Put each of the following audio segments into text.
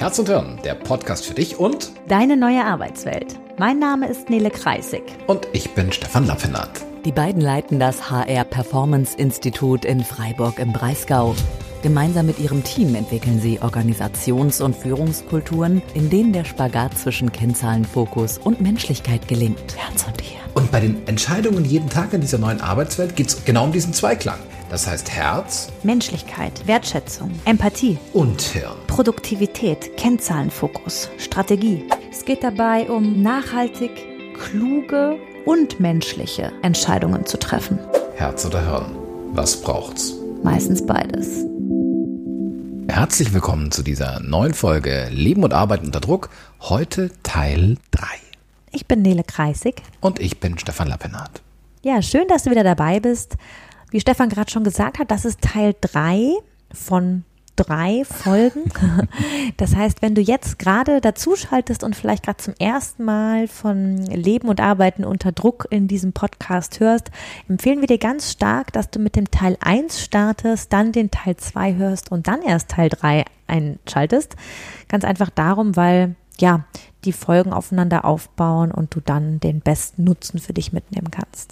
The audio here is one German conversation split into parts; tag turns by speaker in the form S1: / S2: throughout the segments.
S1: Herz und Hirn, der Podcast für dich und
S2: deine neue Arbeitswelt. Mein Name ist Nele Kreisig.
S1: Und ich bin Stefan Lappenat.
S3: Die beiden leiten das HR Performance Institut in Freiburg im Breisgau. Gemeinsam mit ihrem Team entwickeln sie Organisations- und Führungskulturen, in denen der Spagat zwischen Kennzahlenfokus und Menschlichkeit gelingt. Herz und Hirn.
S1: Und bei den Entscheidungen jeden Tag in dieser neuen Arbeitswelt geht es genau um diesen Zweiklang. Das heißt Herz,
S2: Menschlichkeit, Wertschätzung, Empathie
S1: und Hirn.
S2: Produktivität, Kennzahlenfokus, Strategie. Es geht dabei um nachhaltig, kluge und menschliche Entscheidungen zu treffen.
S1: Herz oder Hirn, was braucht's?
S2: Meistens beides.
S1: Herzlich willkommen zu dieser neuen Folge Leben und Arbeiten unter Druck. Heute Teil 3.
S2: Ich bin Nele Kreisig.
S1: Und ich bin Stefan Lappenat.
S2: Ja, schön, dass du wieder dabei bist. Wie Stefan gerade schon gesagt hat, das ist Teil 3 von 3 Folgen. Das heißt, wenn du jetzt gerade dazuschaltest und vielleicht gerade zum ersten Mal von Leben und Arbeiten unter Druck in diesem Podcast hörst, empfehlen wir dir ganz stark, dass du mit dem Teil 1 startest, dann den Teil 2 hörst und dann erst Teil 3 einschaltest. Ganz einfach darum, weil ja die Folgen aufeinander aufbauen und du dann den besten Nutzen für dich mitnehmen kannst.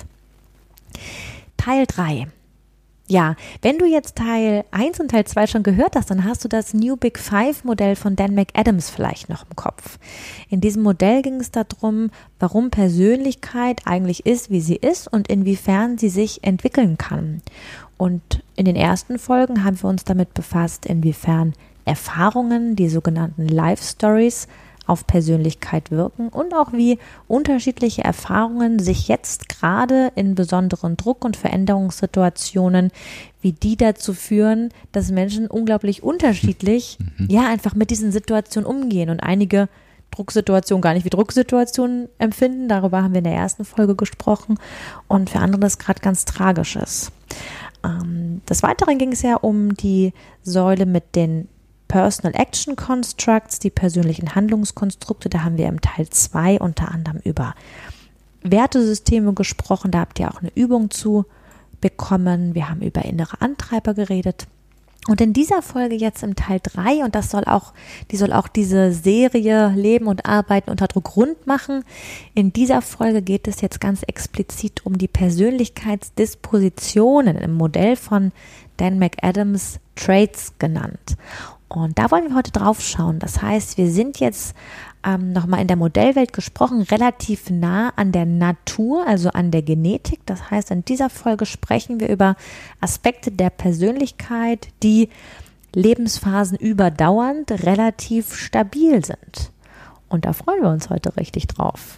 S2: Teil 3. Ja, wenn du jetzt Teil 1 und Teil 2 schon gehört hast, dann hast du das New Big Five Modell von Dan McAdams vielleicht noch im Kopf. In diesem Modell ging es darum, warum Persönlichkeit eigentlich ist, wie sie ist und inwiefern sie sich entwickeln kann. Und in den ersten Folgen haben wir uns damit befasst, inwiefern Erfahrungen, die sogenannten Life Stories, auf Persönlichkeit wirken und auch wie unterschiedliche Erfahrungen sich jetzt gerade in besonderen Druck- und Veränderungssituationen, wie die dazu führen, dass Menschen unglaublich unterschiedlich einfach mit diesen Situationen umgehen und einige Drucksituationen gar nicht wie Drucksituationen empfinden. Darüber haben wir in der ersten Folge gesprochen und für andere das gerade ganz tragisch ist. Des Weiteren ging es ja um die Säule mit den Personal Action Constructs, die persönlichen Handlungskonstrukte. Da haben wir im Teil 2 unter anderem über Wertesysteme gesprochen. Da habt ihr auch eine Übung zu bekommen. Wir haben über innere Antreiber geredet. Und in dieser Folge jetzt im Teil 3, und die soll auch diese Serie Leben und Arbeiten unter Druck rund machen. In dieser Folge geht es jetzt ganz explizit um die Persönlichkeitsdispositionen im Modell von Dan McAdams Traits genannt. Und da wollen wir heute drauf schauen. Das heißt, wir sind jetzt nochmal in der Modellwelt gesprochen, relativ nah an der Natur, also an der Genetik. Das heißt, in dieser Folge sprechen wir über Aspekte der Persönlichkeit, die Lebensphasen überdauernd relativ stabil sind. Und da freuen wir uns heute richtig drauf.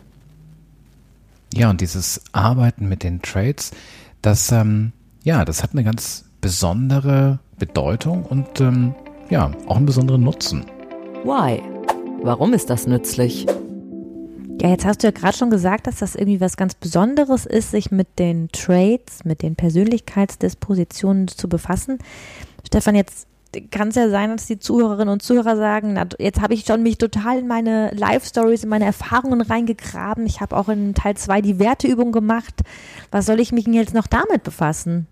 S1: Ja, und dieses Arbeiten mit den Traits, das hat eine ganz besondere Bedeutung und auch einen besonderen Nutzen.
S3: Why? Warum ist das nützlich?
S2: Ja, jetzt hast du ja gerade schon gesagt, dass das irgendwie was ganz Besonderes ist, sich mit den Traits, mit den Persönlichkeitsdispositionen zu befassen. Stefan, jetzt kann es ja sein, dass die Zuhörerinnen und Zuhörer sagen, na, jetzt habe ich schon mich total in meine Life-Stories, in meine Erfahrungen reingegraben. Ich habe auch in Teil 2 die Werteübung gemacht. Was soll ich mich denn jetzt noch damit befassen?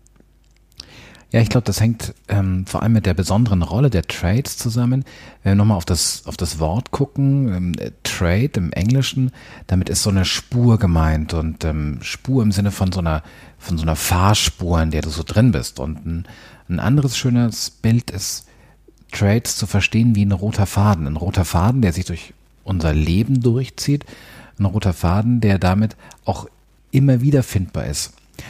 S1: Ja, ich glaube, das hängt vor allem mit der besonderen Rolle der Traits zusammen. Wenn wir nochmal auf das Wort gucken, Trait im Englischen, damit ist so eine Spur gemeint und Spur im Sinne von so einer Fahrspur, in der du so drin bist. Und ein anderes schönes Bild ist, Traits zu verstehen wie ein roter Faden. Ein roter Faden, der sich durch unser Leben durchzieht. Ein roter Faden, der damit auch immer wieder findbar ist.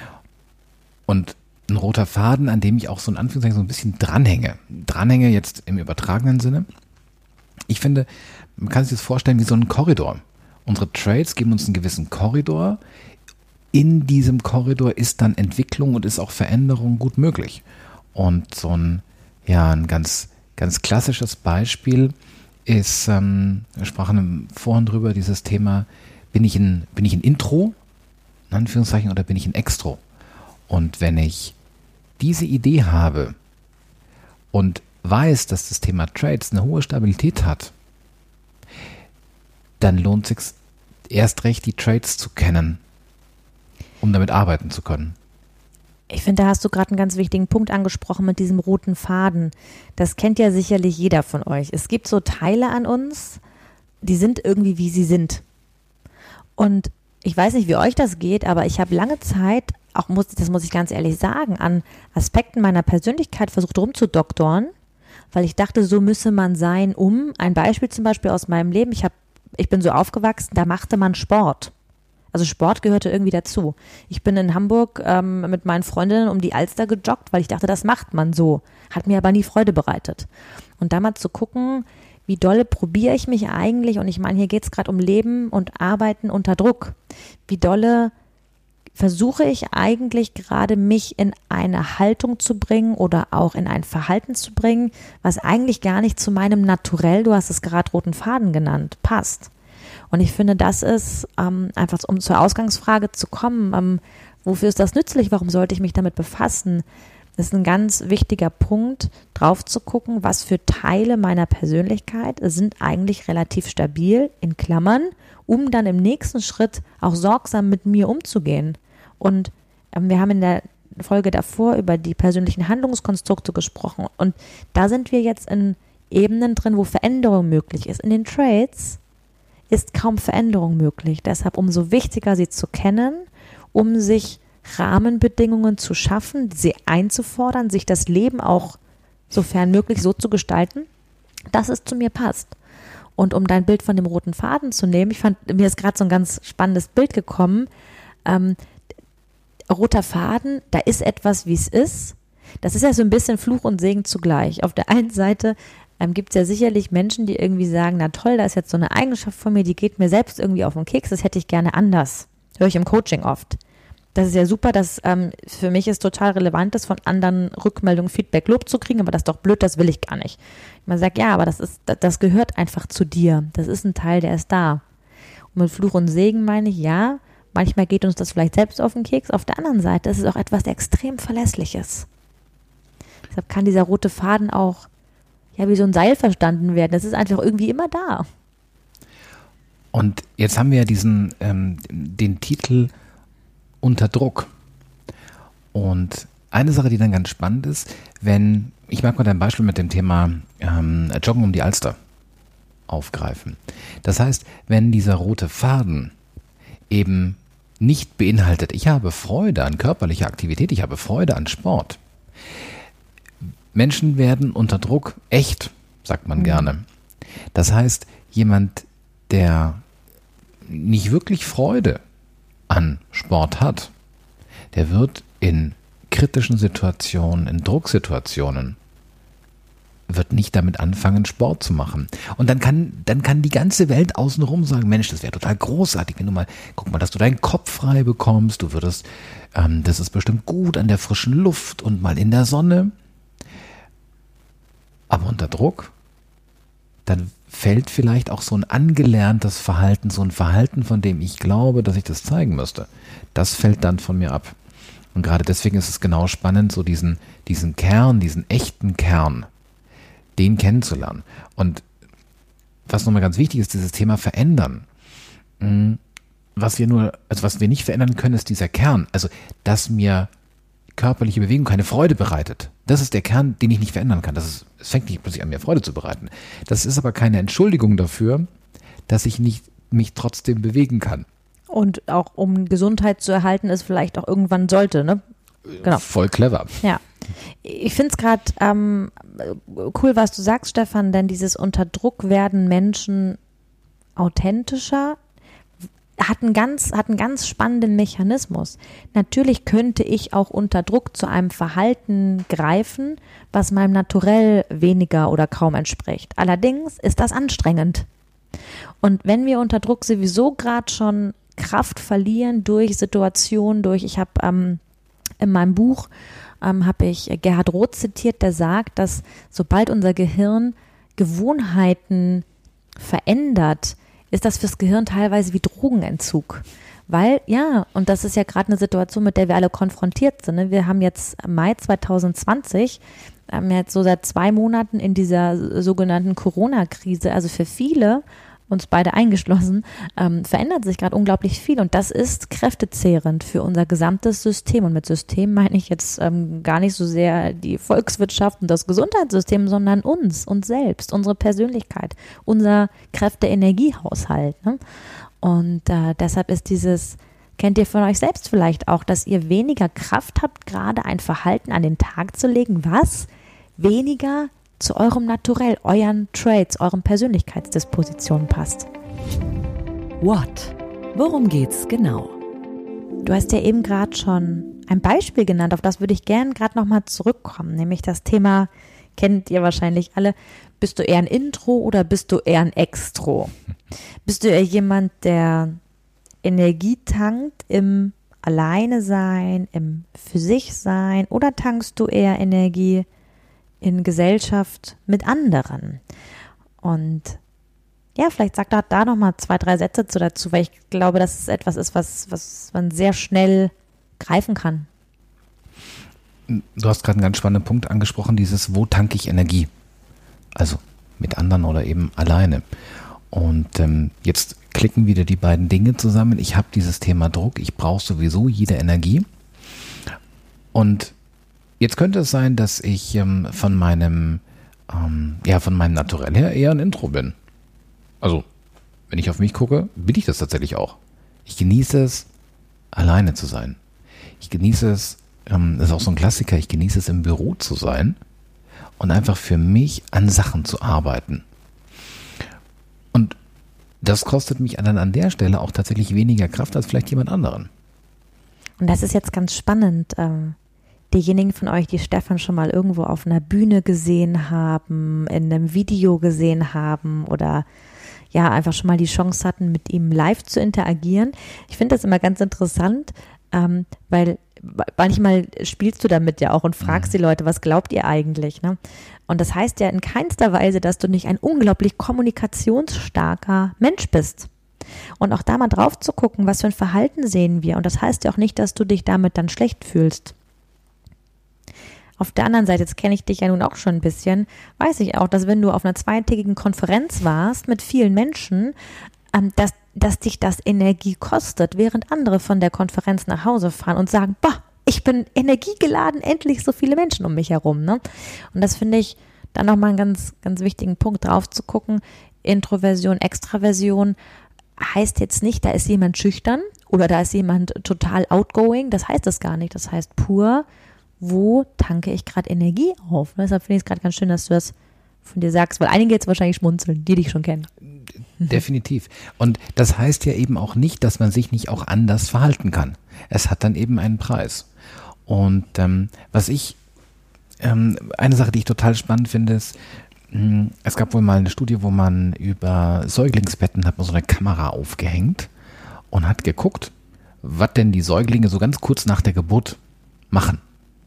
S1: Und ein roter Faden, an dem ich auch so in Anführungszeichen so ein bisschen dranhänge. Dranhänge jetzt im übertragenen Sinne. Ich finde, man kann sich das vorstellen wie so ein Korridor. Unsere Traits geben uns einen gewissen Korridor. In diesem Korridor ist dann Entwicklung und ist auch Veränderung gut möglich. Und so ein ganz, ganz klassisches Beispiel ist, wir sprachen vorhin drüber, dieses Thema, bin ich ein Intro, in Anführungszeichen, oder bin ich ein Extro? Und wenn ich diese Idee habe und weiß, dass das Thema Traits eine hohe Stabilität hat, dann lohnt es sich erst recht, die Traits zu kennen, um damit arbeiten zu können.
S2: Ich finde, da hast du gerade einen ganz wichtigen Punkt angesprochen mit diesem roten Faden. Das kennt ja sicherlich jeder von euch. Es gibt so Teile an uns, die sind irgendwie, wie sie sind. Und ich weiß nicht, wie euch das geht, aber ich habe lange Zeit, das muss ich ganz ehrlich sagen, an Aspekten meiner Persönlichkeit versucht rumzudoktoren, weil ich dachte, so müsse man sein, ein Beispiel zum Beispiel aus meinem Leben, ich bin so aufgewachsen, da machte man Sport. Also Sport gehörte irgendwie dazu. Ich bin in Hamburg mit meinen Freundinnen um die Alster gejoggt, weil ich dachte, das macht man so. Hat mir aber nie Freude bereitet. Und da mal zu gucken, wie dolle probiere ich mich eigentlich, und ich meine, hier geht es gerade um Leben und Arbeiten unter Druck. Wie dolle versuche ich eigentlich gerade, mich in eine Haltung zu bringen oder auch in ein Verhalten zu bringen, was eigentlich gar nicht zu meinem Naturell, du hast es gerade roten Faden genannt, passt. Und ich finde, das ist einfach, um zur Ausgangsfrage zu kommen, wofür ist das nützlich, warum sollte ich mich damit befassen? Das ist ein ganz wichtiger Punkt, drauf zu gucken, was für Teile meiner Persönlichkeit sind eigentlich relativ stabil, in Klammern, um dann im nächsten Schritt auch sorgsam mit mir umzugehen. Und wir haben in der Folge davor über die persönlichen Handlungskonstrukte gesprochen, und da sind wir jetzt in Ebenen drin, wo Veränderung möglich ist. In den Traits ist kaum Veränderung möglich, deshalb umso wichtiger, sie zu kennen, um sich Rahmenbedingungen zu schaffen, sie einzufordern, sich das Leben auch sofern möglich so zu gestalten, dass es zu mir passt. Und um dein Bild von dem roten Faden zu nehmen, mir ist gerade so ein ganz spannendes Bild gekommen, roter Faden, da ist etwas, wie es ist. Das ist ja so ein bisschen Fluch und Segen zugleich. Auf der einen Seite gibt es ja sicherlich Menschen, die irgendwie sagen, na toll, da ist jetzt so eine Eigenschaft von mir, die geht mir selbst irgendwie auf den Keks, das hätte ich gerne anders. Höre ich im Coaching oft. Das ist ja super, dass für mich es total relevant ist, von anderen Rückmeldungen, Feedback, Lob zu kriegen, aber das ist doch blöd, das will ich gar nicht. Man sagt, ja, aber das gehört einfach zu dir. Das ist ein Teil, der ist da. Und mit Fluch und Segen meine ich, ja, manchmal geht uns das vielleicht selbst auf den Keks. Auf der anderen Seite ist es auch etwas extrem Verlässliches. Deshalb kann dieser rote Faden auch wie so ein Seil verstanden werden. Das ist einfach irgendwie immer da.
S1: Und jetzt haben wir ja den Titel Unter Druck. Und eine Sache, die dann ganz spannend ist, ich mag mal dein Beispiel mit dem Thema Joggen um die Alster aufgreifen. Das heißt, wenn dieser rote Faden eben nicht beinhaltet, ich habe Freude an körperlicher Aktivität, ich habe Freude an Sport. Menschen werden unter Druck echt, sagt man gerne. Das heißt, jemand, der nicht wirklich Freude an Sport hat, der wird in kritischen Situationen, in Drucksituationen, wird nicht damit anfangen, Sport zu machen. Und dann kann die ganze Welt außenrum sagen, Mensch, das wäre total großartig, wenn guck mal, dass du deinen Kopf frei bekommst, das ist bestimmt gut an der frischen Luft und mal in der Sonne. Aber unter Druck, dann fällt vielleicht auch so ein angelerntes Verhalten, so ein Verhalten, von dem ich glaube, dass ich das zeigen müsste. Das fällt dann von mir ab. Und gerade deswegen ist es genau spannend, so diesen Kern, diesen echten Kern, den kennenzulernen. Und was nochmal ganz wichtig ist, dieses Thema verändern. Was wir nicht verändern können, ist dieser Kern. Also, dass mir körperliche Bewegung keine Freude bereitet. Das ist der Kern, den ich nicht verändern kann. Es fängt nicht plötzlich an, mir Freude zu bereiten. Das ist aber keine Entschuldigung dafür, dass ich nicht mich trotzdem bewegen kann.
S2: Und auch um Gesundheit zu erhalten, es vielleicht auch irgendwann sollte, ne? Genau.
S1: Voll clever.
S2: Ja. Ich finde es gerade cool, was du sagst, Stefan, denn dieses unter Druck werden Menschen authentischer, hat einen ganz spannenden Mechanismus. Natürlich könnte ich auch unter Druck zu einem Verhalten greifen, was meinem Naturell weniger oder kaum entspricht. Allerdings ist das anstrengend. Und wenn wir unter Druck sowieso gerade schon Kraft verlieren durch Situationen, ich habe in meinem Buch habe ich Gerhard Roth zitiert, der sagt, dass sobald unser Gehirn Gewohnheiten verändert, ist das fürs Gehirn teilweise wie Drogenentzug. Weil, und das ist ja gerade eine Situation, mit der wir alle konfrontiert sind. Ne? Wir haben jetzt Mai 2020, jetzt so seit 2 Monaten in dieser sogenannten Corona-Krise. Also für viele uns beide eingeschlossen, verändert sich gerade unglaublich viel und das ist kräftezehrend für unser gesamtes System. Und mit System meine ich jetzt gar nicht so sehr die Volkswirtschaft und das Gesundheitssystem, sondern uns selbst, unsere Persönlichkeit, unser Kräfte-Energiehaushalt. Ne? Und deshalb ist dieses, kennt ihr von euch selbst vielleicht auch, dass ihr weniger Kraft habt, gerade ein Verhalten an den Tag zu legen, was weniger zu eurem Naturell, euren Traits, euren Persönlichkeitsdispositionen passt.
S3: What? Worum geht's genau?
S2: Du hast ja eben gerade schon ein Beispiel genannt, auf das würde ich gerne gerade nochmal zurückkommen, nämlich das Thema, kennt ihr wahrscheinlich alle, bist du eher ein Intro oder bist du eher ein Extro? Bist du eher jemand, der Energie tankt im Alleine sein, im für sich sein oder tankst du eher Energie in Gesellschaft mit anderen? Und ja, vielleicht sagt da noch mal 2, 3 Sätze dazu, weil ich glaube, dass es etwas ist, was man sehr schnell greifen kann.
S1: Du hast gerade einen ganz spannenden Punkt angesprochen, dieses, wo tanke ich Energie? Also mit anderen oder eben alleine. Und jetzt klicken wieder die beiden Dinge zusammen. Ich habe dieses Thema Druck, ich brauche sowieso jede Energie. Und jetzt könnte es sein, dass ich von meinem Naturell her eher ein Intro bin. Also, wenn ich auf mich gucke, bin ich das tatsächlich auch. Ich genieße es, alleine zu sein. Ich genieße es, das ist auch so ein Klassiker, ich genieße es, im Büro zu sein und einfach für mich an Sachen zu arbeiten. Und das kostet mich dann an der Stelle auch tatsächlich weniger Kraft als vielleicht jemand anderen.
S2: Und das ist jetzt ganz spannend. Diejenigen von euch, die Stefan schon mal irgendwo auf einer Bühne gesehen haben, in einem Video gesehen haben oder ja, einfach schon mal die Chance hatten, mit ihm live zu interagieren. Ich finde das immer ganz interessant, weil manchmal spielst du damit ja auch und fragst die Leute, was glaubt ihr eigentlich? Ne? Und das heißt ja in keinster Weise, dass du nicht ein unglaublich kommunikationsstarker Mensch bist. Und auch da mal drauf zu gucken, was für ein Verhalten sehen wir. Und das heißt ja auch nicht, dass du dich damit dann schlecht fühlst. Auf der anderen Seite, jetzt kenne ich dich ja nun auch schon ein bisschen, weiß ich auch, dass wenn du auf einer 2-tägigen Konferenz warst mit vielen Menschen, dass dich das Energie kostet, während andere von der Konferenz nach Hause fahren und sagen, boah, ich bin energiegeladen, endlich so viele Menschen um mich herum. Ne? Und das finde ich dann nochmal einen ganz, ganz wichtigen Punkt, drauf zu gucken. Introversion, Extraversion heißt jetzt nicht, da ist jemand schüchtern oder da ist jemand total outgoing. Das heißt es gar nicht. Das heißt pur, wo tanke ich gerade Energie auf? Deshalb finde ich es gerade ganz schön, dass du das von dir sagst, weil einige jetzt wahrscheinlich schmunzeln, die dich schon kennen.
S1: Definitiv. Und das heißt ja eben auch nicht, dass man sich nicht auch anders verhalten kann. Es hat dann eben einen Preis. Und eine Sache, die ich total spannend finde, ist, es gab wohl mal eine Studie, wo man über Säuglingsbetten hat man so eine Kamera aufgehängt und hat geguckt, was denn die Säuglinge so ganz kurz nach der Geburt machen.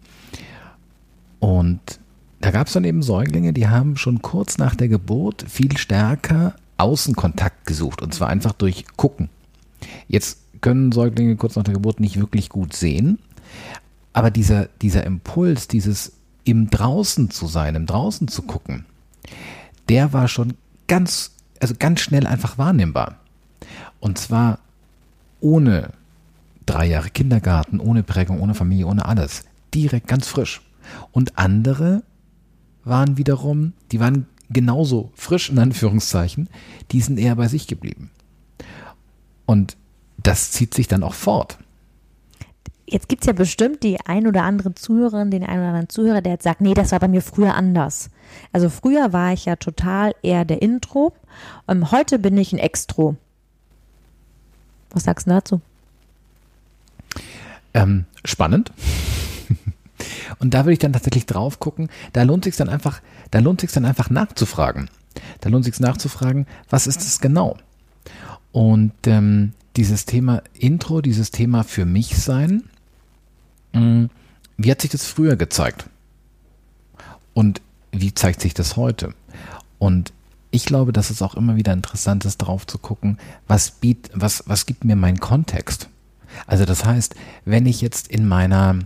S1: Und da gab es dann eben Säuglinge, die haben schon kurz nach der Geburt viel stärker Außenkontakt gesucht und zwar einfach durch Gucken. Jetzt können Säuglinge kurz nach der Geburt nicht wirklich gut sehen, aber dieser Impuls, dieses im Draußen zu sein, im Draußen zu gucken, der war schon ganz schnell einfach wahrnehmbar. Und zwar ohne 3 Jahre Kindergarten, ohne Prägung, ohne Familie, ohne alles. Direkt ganz frisch. Und andere waren wiederum, die waren genauso frisch, in Anführungszeichen, die sind eher bei sich geblieben. Und das zieht sich dann auch fort.
S2: Jetzt gibt es ja bestimmt die ein oder andere Zuhörerin, den einen oder anderen Zuhörer, der jetzt sagt, nee, das war bei mir früher anders. Also früher war ich ja total eher der Intro, heute bin ich ein Extro. Was sagst du dazu?
S1: Spannend. Und da würde ich dann tatsächlich drauf gucken, da lohnt sich dann einfach nachzufragen. Da lohnt sich nachzufragen, was ist das genau? Und dieses Thema Intro, dieses Thema für mich sein, wie hat sich das früher gezeigt? Und wie zeigt sich das heute? Und ich glaube, dass es auch immer wieder interessant ist, drauf zu gucken, was gibt mir mein Kontext? Also das heißt, wenn ich jetzt in meiner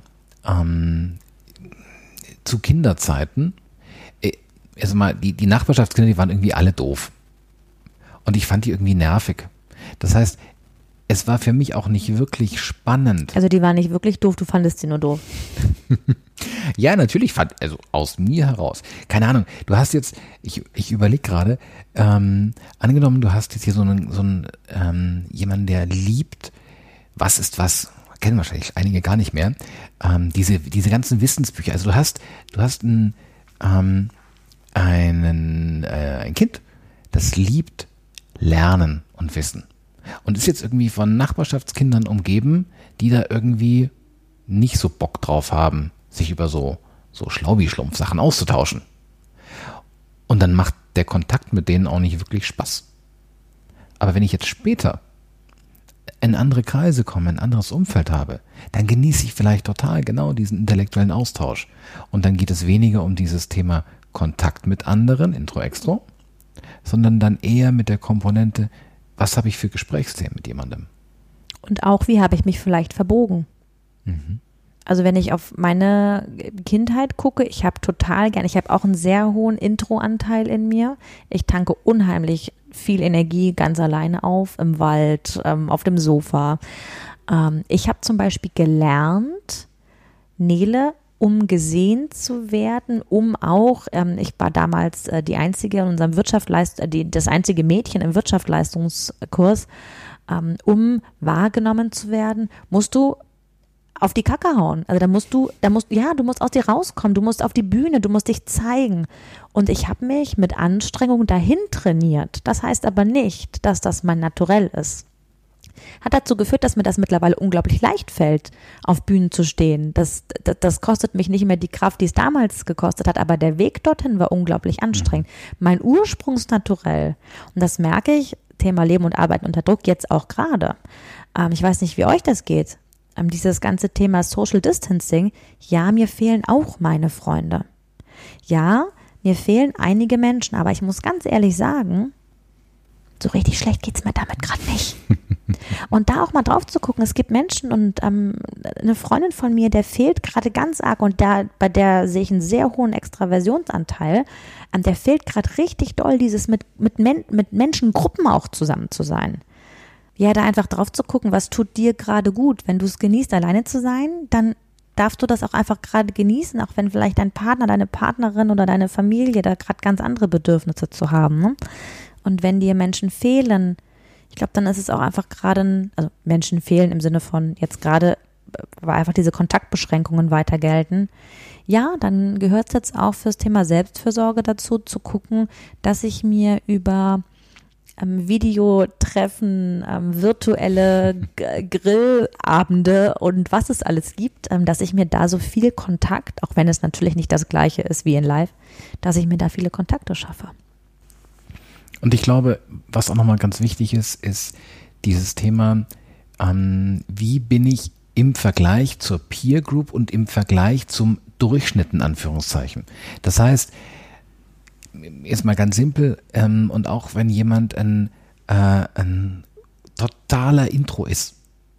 S1: zu Kinderzeiten, also mal die Nachbarschaftskinder, die waren irgendwie alle doof. Und ich fand die irgendwie nervig. Das heißt, es war für mich auch nicht wirklich spannend.
S2: Also die war nicht wirklich doof, du fandest sie nur doof.
S1: Ja, natürlich also aus mir heraus. Keine Ahnung, du hast jetzt, ich überlege gerade, angenommen, du hast jetzt hier so einen jemanden, der liebt, was ist was, kennen wahrscheinlich einige gar nicht mehr, diese ganzen Wissensbücher. Also du hast ein Kind, das liebt Lernen und Wissen. Und ist jetzt irgendwie von Nachbarschaftskindern umgeben, die da irgendwie nicht so Bock drauf haben, sich über so Schlaubi-Schlumpf-Sachen auszutauschen. Und dann macht der Kontakt mit denen auch nicht wirklich Spaß. Aber wenn ich jetzt später in andere Kreise komme, ein anderes Umfeld habe, dann genieße ich vielleicht total genau diesen intellektuellen Austausch. Und dann geht es weniger um dieses Thema Kontakt mit anderen, Intro, Extro, sondern dann eher mit der Komponente, was habe ich für Gesprächsthemen mit jemandem?
S2: Und auch, wie habe ich mich vielleicht verbogen? Also wenn ich auf meine Kindheit gucke, ich habe auch einen sehr hohen Intro-Anteil in mir. Ich tanke unheimlich viel Energie ganz alleine auf, im Wald, auf dem Sofa. Ich habe zum Beispiel gelernt, Nele, um gesehen zu werden, um auch, ich war damals die einzige in unserem das einzige Mädchen im Wirtschaftsleistungskurs, um wahrgenommen zu werden, musst du auf die Kacke hauen. Also du musst aus dir rauskommen, du musst auf die Bühne, du musst dich zeigen. Und ich habe mich mit Anstrengung dahin trainiert. Das heißt aber nicht, dass das mein Naturell ist. Hat dazu geführt, dass mir das mittlerweile unglaublich leicht fällt, auf Bühnen zu stehen. Das kostet mich nicht mehr die Kraft, die es damals gekostet hat, aber der Weg dorthin war unglaublich anstrengend. Mein Ursprungsnaturell, und das merke ich, Thema Leben und Arbeiten unter Druck jetzt auch gerade. Ich weiß nicht, wie euch das geht. Dieses ganze Thema Social Distancing, ja, mir fehlen auch meine Freunde. Ja, mir fehlen einige Menschen, aber ich muss ganz ehrlich sagen, so richtig schlecht geht's mir damit gerade nicht. Und da auch mal drauf zu gucken, es gibt Menschen und eine Freundin von mir, der fehlt gerade ganz arg und bei der sehe ich einen sehr hohen Extraversionsanteil, der fehlt gerade richtig doll, dieses mit Menschengruppen auch zusammen zu sein. Ja, da einfach drauf zu gucken, was tut dir gerade gut. Wenn du es genießt, alleine zu sein, dann darfst du das auch einfach gerade genießen, auch wenn vielleicht dein Partner, deine Partnerin oder deine Familie da gerade ganz andere Bedürfnisse zu haben. Ne? Und wenn dir Menschen fehlen, ich glaube, dann ist es auch einfach gerade, also Menschen fehlen im Sinne von jetzt gerade, weil einfach diese Kontaktbeschränkungen weiter gelten. Ja, dann gehört es jetzt auch fürs Thema Selbstfürsorge dazu, zu gucken, dass ich mir über Videotreffen, virtuelle Grillabende und was es alles gibt, dass ich mir da so viel Kontakt, auch wenn es natürlich nicht das Gleiche ist wie in Live, dass ich mir da viele Kontakte schaffe.
S1: Und ich glaube, was auch nochmal ganz wichtig ist dieses Thema, wie bin ich im Vergleich zur Peer Group und im Vergleich zum Durchschnitt in Anführungszeichen. Das heißt, jetzt mal ganz simpel, und auch wenn jemand ein totaler Intro ist,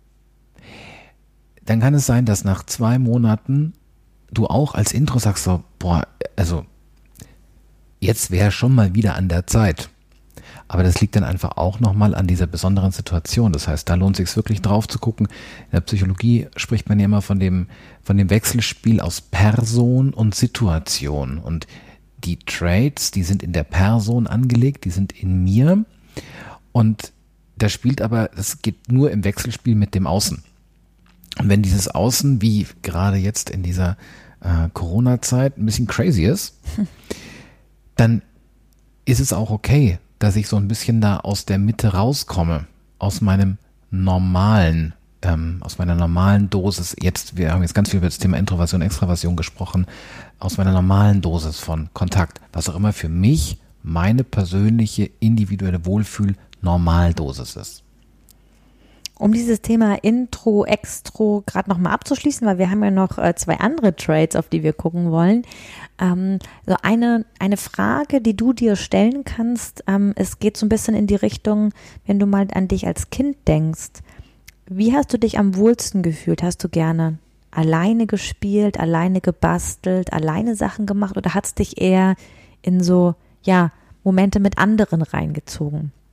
S1: dann kann es sein, dass nach 2 Monaten du auch als Intro sagst so, boah, also jetzt wäre schon mal wieder an der Zeit. Aber das liegt dann einfach auch nochmal an dieser besonderen Situation. Das heißt, da lohnt es sich wirklich drauf zu gucken. In der Psychologie spricht man ja immer von dem Wechselspiel aus Person und Situation. Und die Traits, die sind in der Person angelegt, die sind in mir. Und das geht nur im Wechselspiel mit dem Außen. Und wenn dieses Außen, wie gerade jetzt in dieser Corona-Zeit, ein bisschen crazy ist, dann ist es auch okay, dass ich so ein bisschen da aus der Mitte rauskomme, aus meiner normalen Dosis. Wir haben jetzt ganz viel über das Thema Introversion, Extraversion gesprochen, aus meiner normalen Dosis von Kontakt, was auch immer für mich meine persönliche individuelle Wohlfühl-Normaldosis ist.
S2: Um dieses Thema Intro, Extro gerade nochmal abzuschließen, weil wir haben ja noch 2 andere Traits, auf die wir gucken wollen. So eine Frage, die du dir stellen kannst, es geht so ein bisschen in die Richtung, wenn du mal an dich als Kind denkst. Wie hast du dich am wohlsten gefühlt? Hast du gerne alleine gespielt, alleine gebastelt, alleine Sachen gemacht oder hat es dich eher in so, ja, Momente mit anderen reingezogen?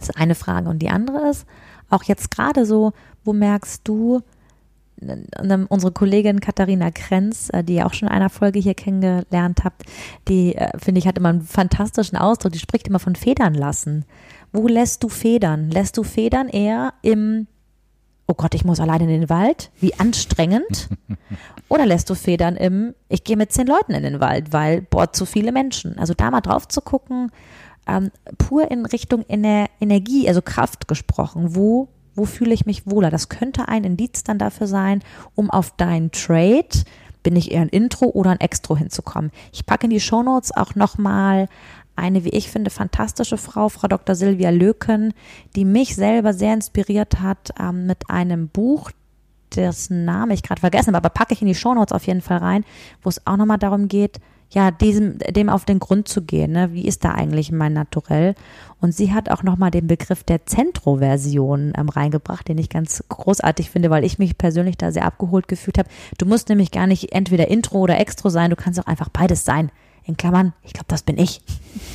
S2: Das ist eine Frage. Und die andere ist, auch jetzt gerade so, wo merkst du, unsere Kollegin Katharina Krenz, die ihr auch schon in einer Folge hier kennengelernt habt, die, finde ich, hat immer einen fantastischen Ausdruck, die spricht immer von Federn lassen. Wo lässt du Federn? Lässt du Federn eher im, oh Gott, ich muss alleine in den Wald, wie anstrengend? Oder lässt du Federn im, ich gehe mit 10 Leuten in den Wald, weil, boah, zu viele Menschen. Also da mal drauf zu gucken, pur in Richtung Energie, also Kraft gesprochen, wo fühle ich mich wohler? Das könnte ein Indiz dann dafür sein, um auf deinen Trade, bin ich eher ein Intro oder ein Extro hinzukommen. Ich packe in die Shownotes auch nochmal eine, wie ich finde, fantastische Frau Dr. Silvia Löken, die mich selber sehr inspiriert hat mit einem Buch, dessen Name ich gerade vergessen habe, aber packe ich in die Shownotes auf jeden Fall rein, wo es auch nochmal darum geht, ja, dem auf den Grund zu gehen, ne? Wie ist da eigentlich mein Naturell? Und sie hat auch nochmal den Begriff der Zentroversion reingebracht, den ich ganz großartig finde, weil ich mich persönlich da sehr abgeholt gefühlt habe. Du musst nämlich gar nicht entweder Intro oder Extro sein, du kannst auch einfach beides sein. In Klammern, ich glaube, das bin ich.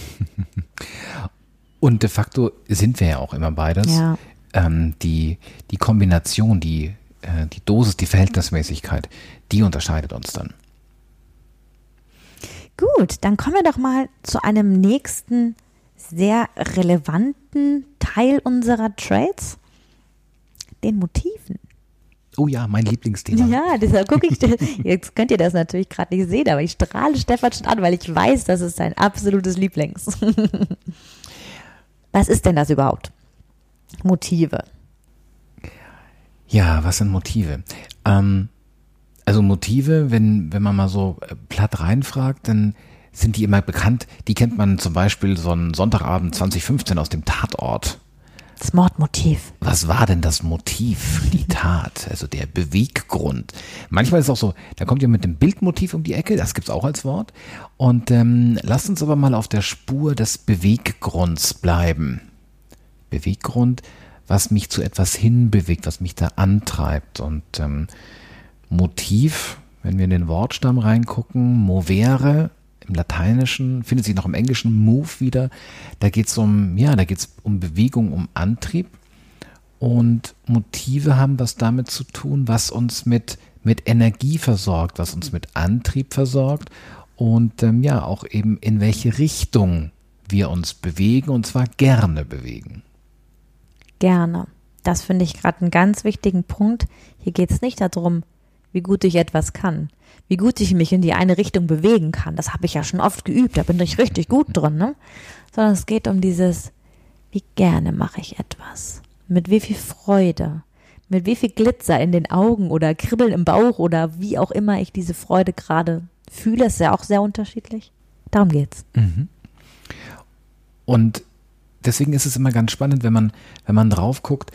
S1: Und de facto sind wir ja auch immer beides.
S2: Ja.
S1: Die Kombination, die Dosis, die Verhältnismäßigkeit, die unterscheidet uns dann.
S2: Gut, dann kommen wir doch mal zu einem nächsten sehr relevanten Teil unserer Trades, den Motiven.
S1: Oh ja, mein Lieblingsthema.
S2: Ja, deshalb gucke ich, jetzt könnt ihr das natürlich gerade nicht sehen, aber ich strahle Stefan schon an, weil ich weiß, das ist sein absolutes Lieblings. Was ist denn das überhaupt? Motive.
S1: Ja, was sind Motive? Also Motive, wenn man mal so platt reinfragt, dann sind die immer bekannt. Die kennt man zum Beispiel so einen Sonntagabend 2015 aus dem Tatort.
S2: Das Mordmotiv.
S1: Was war denn das Motiv für die Tat? Also der Beweggrund. Manchmal ist es auch so, da kommt ihr mit dem Bildmotiv um die Ecke, das gibt's auch als Wort. Und lasst uns aber mal auf der Spur des Beweggrunds bleiben. Beweggrund, was mich zu etwas hinbewegt, was mich da antreibt. Und Motiv, wenn wir in den Wortstamm reingucken, movere, im Lateinischen, findet sich noch im Englischen move wieder. Da geht's um Bewegung, um Antrieb. Und Motive haben was damit zu tun, was uns mit Energie versorgt, was uns mit Antrieb versorgt und auch eben in welche Richtung wir uns bewegen, und zwar gerne bewegen.
S2: Gerne. Das finde ich gerade einen ganz wichtigen Punkt. Hier geht es nicht darum, wie gut ich etwas kann, wie gut ich mich in die eine Richtung bewegen kann. Das habe ich ja schon oft geübt, da bin ich richtig gut drin, ne? Sondern es geht um dieses, wie gerne mache ich etwas, mit wie viel Freude, mit wie viel Glitzer in den Augen oder Kribbeln im Bauch oder wie auch immer ich diese Freude gerade fühle. Ist ja auch sehr unterschiedlich. Darum geht's.
S1: Mhm. Und deswegen ist es immer ganz spannend, wenn man drauf guckt,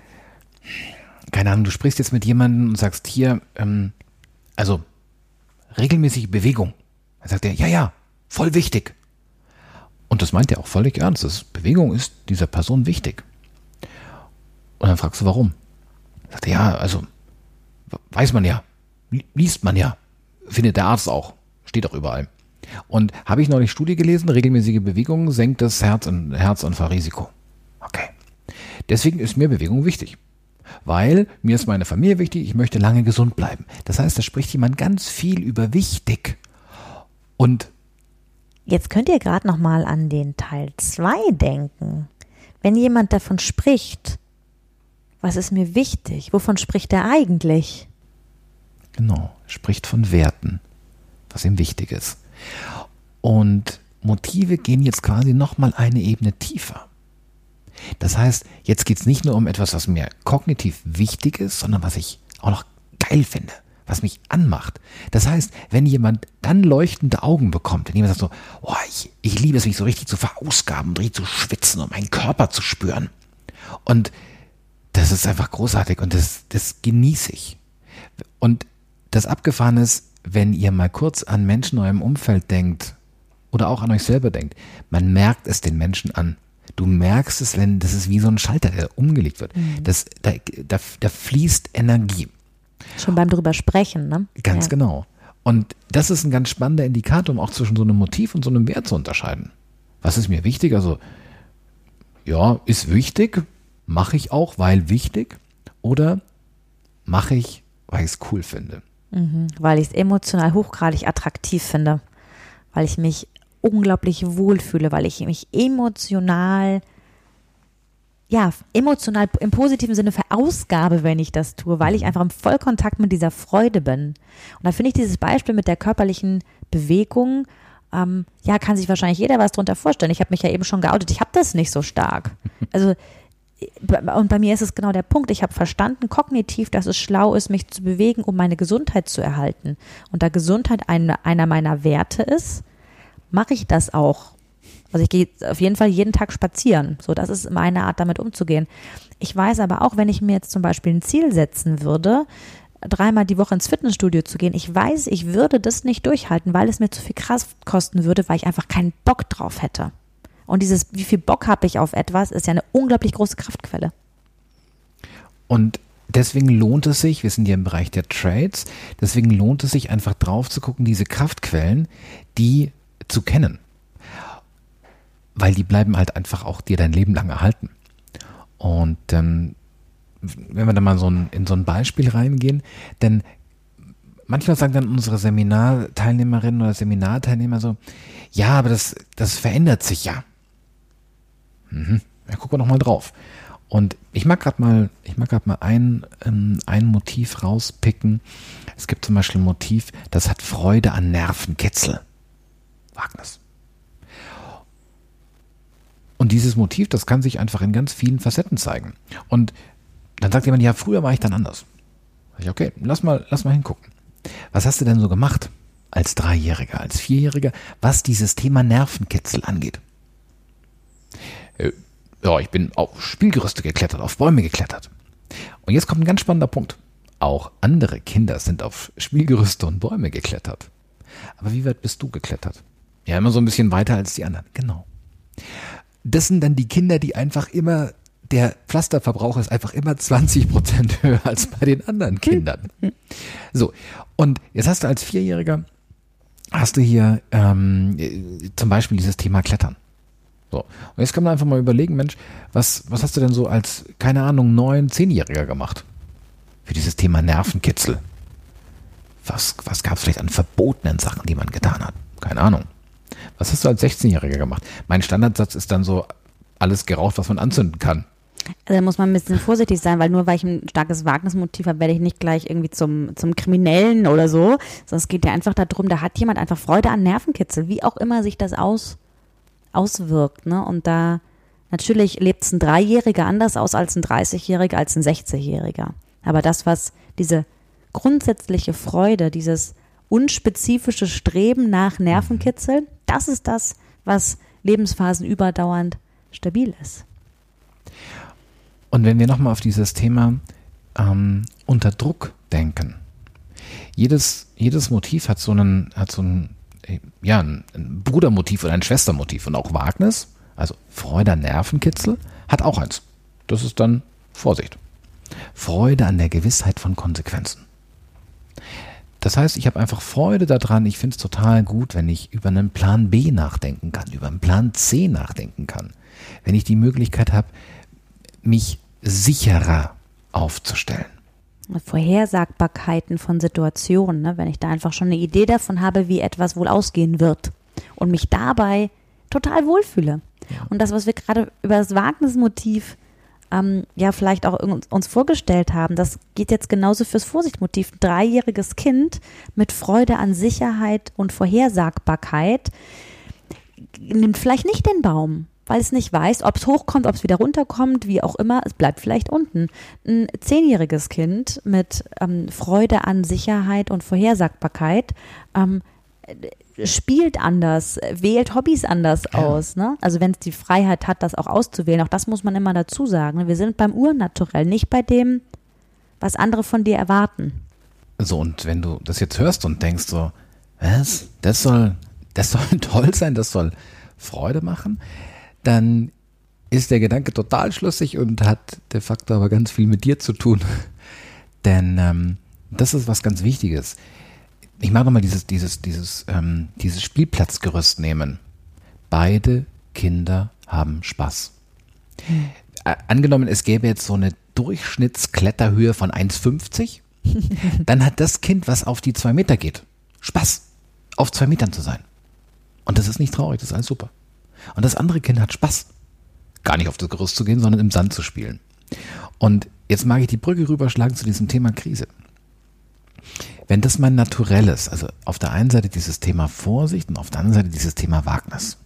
S1: keine Ahnung, du sprichst jetzt mit jemandem und sagst hier, also regelmäßige Bewegung. Dann sagt er, ja, voll wichtig. Und das meint er auch völlig ernst. Bewegung ist dieser Person wichtig. Und dann fragst du, warum? Sagt er, ja, also weiß man ja, liest man ja, findet der Arzt auch, steht auch überall. Und habe ich neulich Studie gelesen, regelmäßige Bewegung senkt das Herzinfarktrisiko. Okay. Deswegen ist mir Bewegung wichtig. Weil mir ist meine Familie wichtig, ich möchte lange gesund bleiben. Das heißt, da spricht jemand ganz viel über wichtig. Und
S2: jetzt könnt ihr gerade noch mal an den Teil 2 denken. Wenn jemand davon spricht, was ist mir wichtig? Wovon spricht er eigentlich?
S1: Genau, spricht von Werten, was ihm wichtig ist. Und Motive gehen jetzt quasi noch mal eine Ebene tiefer. Das heißt, jetzt geht es nicht nur um etwas, was mir kognitiv wichtig ist, sondern was ich auch noch geil finde, was mich anmacht. Das heißt, wenn jemand dann leuchtende Augen bekommt, wenn jemand sagt so, oh, ich liebe es, mich so richtig zu verausgaben und richtig zu schwitzen und meinen Körper zu spüren. Und das ist einfach großartig und das genieße ich. Und das Abgefahrene ist, wenn ihr mal kurz an Menschen in eurem Umfeld denkt oder auch an euch selber denkt, man merkt es den Menschen an. Du merkst es, wenn das ist wie so ein Schalter, der umgelegt wird.
S2: Mhm.
S1: Da fließt Energie.
S2: Schon beim drüber sprechen, ne?
S1: Ganz genau. Und das ist ein ganz spannender Indikator, um auch zwischen so einem Motiv und so einem Wert zu unterscheiden. Was ist mir wichtig? Also ja, ist wichtig, mache ich auch, weil wichtig, oder mache ich, weil ich es cool finde.
S2: Weil ich es emotional hochgradig attraktiv finde, weil ich mich unglaublich wohlfühle, weil ich mich emotional im positiven Sinne verausgabe, wenn ich das tue, weil ich einfach im Vollkontakt mit dieser Freude bin. Und da finde ich dieses Beispiel mit der körperlichen Bewegung, kann sich wahrscheinlich jeder was drunter vorstellen. Ich habe mich ja eben schon geoutet, ich habe das nicht so stark. Also, und bei mir ist es genau der Punkt, ich habe verstanden kognitiv, dass es schlau ist, mich zu bewegen, um meine Gesundheit zu erhalten. Und da Gesundheit einer meiner Werte ist, mache ich das auch. Also ich gehe auf jeden Fall jeden Tag spazieren. So, das ist meine Art, damit umzugehen. Ich weiß aber auch, wenn ich mir jetzt zum Beispiel ein Ziel setzen würde, 3-mal die Woche ins Fitnessstudio zu gehen, ich weiß, ich würde das nicht durchhalten, weil es mir zu viel Kraft kosten würde, weil ich einfach keinen Bock drauf hätte. Und dieses, wie viel Bock habe ich auf etwas, ist ja eine unglaublich große Kraftquelle.
S1: Und deswegen lohnt es sich, wir sind ja im Bereich der Trades, deswegen lohnt es sich einfach drauf zu gucken, diese Kraftquellen, die zu kennen. Weil die bleiben halt einfach auch dir dein Leben lang erhalten. Und wenn wir da mal in so ein Beispiel reingehen, denn manchmal sagen dann unsere Seminarteilnehmerinnen oder Seminarteilnehmer so, ja, aber das verändert sich ja. Ja, gucken wir noch mal drauf. Und ich mag gerade mal ein Motiv rauspicken. Es gibt zum Beispiel ein Motiv, das hat Freude an Nervenkitzel. Wagners. Und dieses Motiv, das kann sich einfach in ganz vielen Facetten zeigen. Und dann sagt jemand, ja, früher war ich dann anders. Sag ich, okay, lass mal hingucken. Was hast du denn so gemacht als 3-Jähriger, als 4-Jähriger, was dieses Thema Nervenkitzel angeht? Ja, ich bin auf Spielgerüste geklettert, auf Bäume geklettert. Und jetzt kommt ein ganz spannender Punkt. Auch andere Kinder sind auf Spielgerüste und Bäume geklettert. Aber wie weit bist du geklettert? Ja, immer so ein bisschen weiter als die anderen. Genau. Das sind dann die Kinder, die einfach immer, der Pflasterverbrauch ist einfach immer 20% höher als bei den anderen Kindern. So, und jetzt hast du als 4-Jähriger, hast du hier zum Beispiel dieses Thema Klettern. So, und jetzt kann man einfach mal überlegen, Mensch, was hast du denn so als, keine Ahnung, 9-, 10-Jähriger gemacht? Für dieses Thema Nervenkitzel. Was gab es vielleicht an verbotenen Sachen, die man getan hat? Keine Ahnung. Was hast du als 16-Jähriger gemacht? Mein Standardsatz ist dann so, alles geraucht, was man anzünden kann.
S2: Also da muss man ein bisschen vorsichtig sein, weil nur weil ich ein starkes Wagnismotiv habe, werde ich nicht gleich irgendwie zum Kriminellen oder so. Sondern es geht ja einfach darum, da hat jemand einfach Freude an Nervenkitzel, wie auch immer sich das auswirkt. Ne? Und da natürlich lebt es ein 3-Jähriger anders aus als ein 30-Jähriger, als ein 60-Jähriger. Aber das, was diese grundsätzliche Freude, dieses unspezifische Streben nach Nervenkitzel, das ist das, was Lebensphasen überdauernd stabil ist.
S1: Und wenn wir nochmal auf dieses Thema unter Druck denken. Jedes Motiv hat so ein Brudermotiv oder ein Schwestermotiv. Und auch Wagners, also Freude an Nervenkitzel, hat auch eins. Das ist dann Vorsicht. Freude an der Gewissheit von Konsequenzen. Das heißt, ich habe einfach Freude daran, ich finde es total gut, wenn ich über einen Plan B nachdenken kann, über einen Plan C nachdenken kann. Wenn ich die Möglichkeit habe, mich sicherer aufzustellen.
S2: Vorhersagbarkeiten von Situationen, ne? Wenn ich da einfach schon eine Idee davon habe, wie etwas wohl ausgehen wird und mich dabei total wohlfühle. Ja. Und das, was wir gerade über das Wagnismotiv vielleicht auch uns vorgestellt haben, das geht jetzt genauso fürs Vorsichtmotiv. Ein 3-jähriges Kind mit Freude an Sicherheit und Vorhersagbarkeit nimmt vielleicht nicht den Baum, weil es nicht weiß, ob es hochkommt, ob es wieder runterkommt, wie auch immer, es bleibt vielleicht unten. Ein 10-jähriges Kind mit Freude an Sicherheit und Vorhersagbarkeit spielt anders, wählt Hobbys anders aus. Ne? Also wenn es die Freiheit hat, das auch auszuwählen, auch das muss man immer dazu sagen. Wir sind beim Urnaturell, nicht bei dem, was andere von dir erwarten.
S1: So, und wenn du das jetzt hörst und denkst so, was? Das soll toll sein, das soll Freude machen, dann ist der Gedanke total schlüssig und hat de facto aber ganz viel mit dir zu tun. Denn das ist was ganz Wichtiges. Ich mag nochmal dieses Spielplatzgerüst nehmen. Beide Kinder haben Spaß. Angenommen, es gäbe jetzt so eine Durchschnittskletterhöhe von 1,50, dann hat das Kind, was auf die 2 Meter geht, Spaß, auf 2 Metern zu sein. Und das ist nicht traurig, das ist alles super. Und das andere Kind hat Spaß, gar nicht auf das Gerüst zu gehen, sondern im Sand zu spielen. Und jetzt mag ich die Brücke rüberschlagen zu diesem Thema Krise. Wenn das mein Naturell ist, also auf der einen Seite dieses Thema Vorsicht und auf der anderen Seite dieses Thema Wagnis.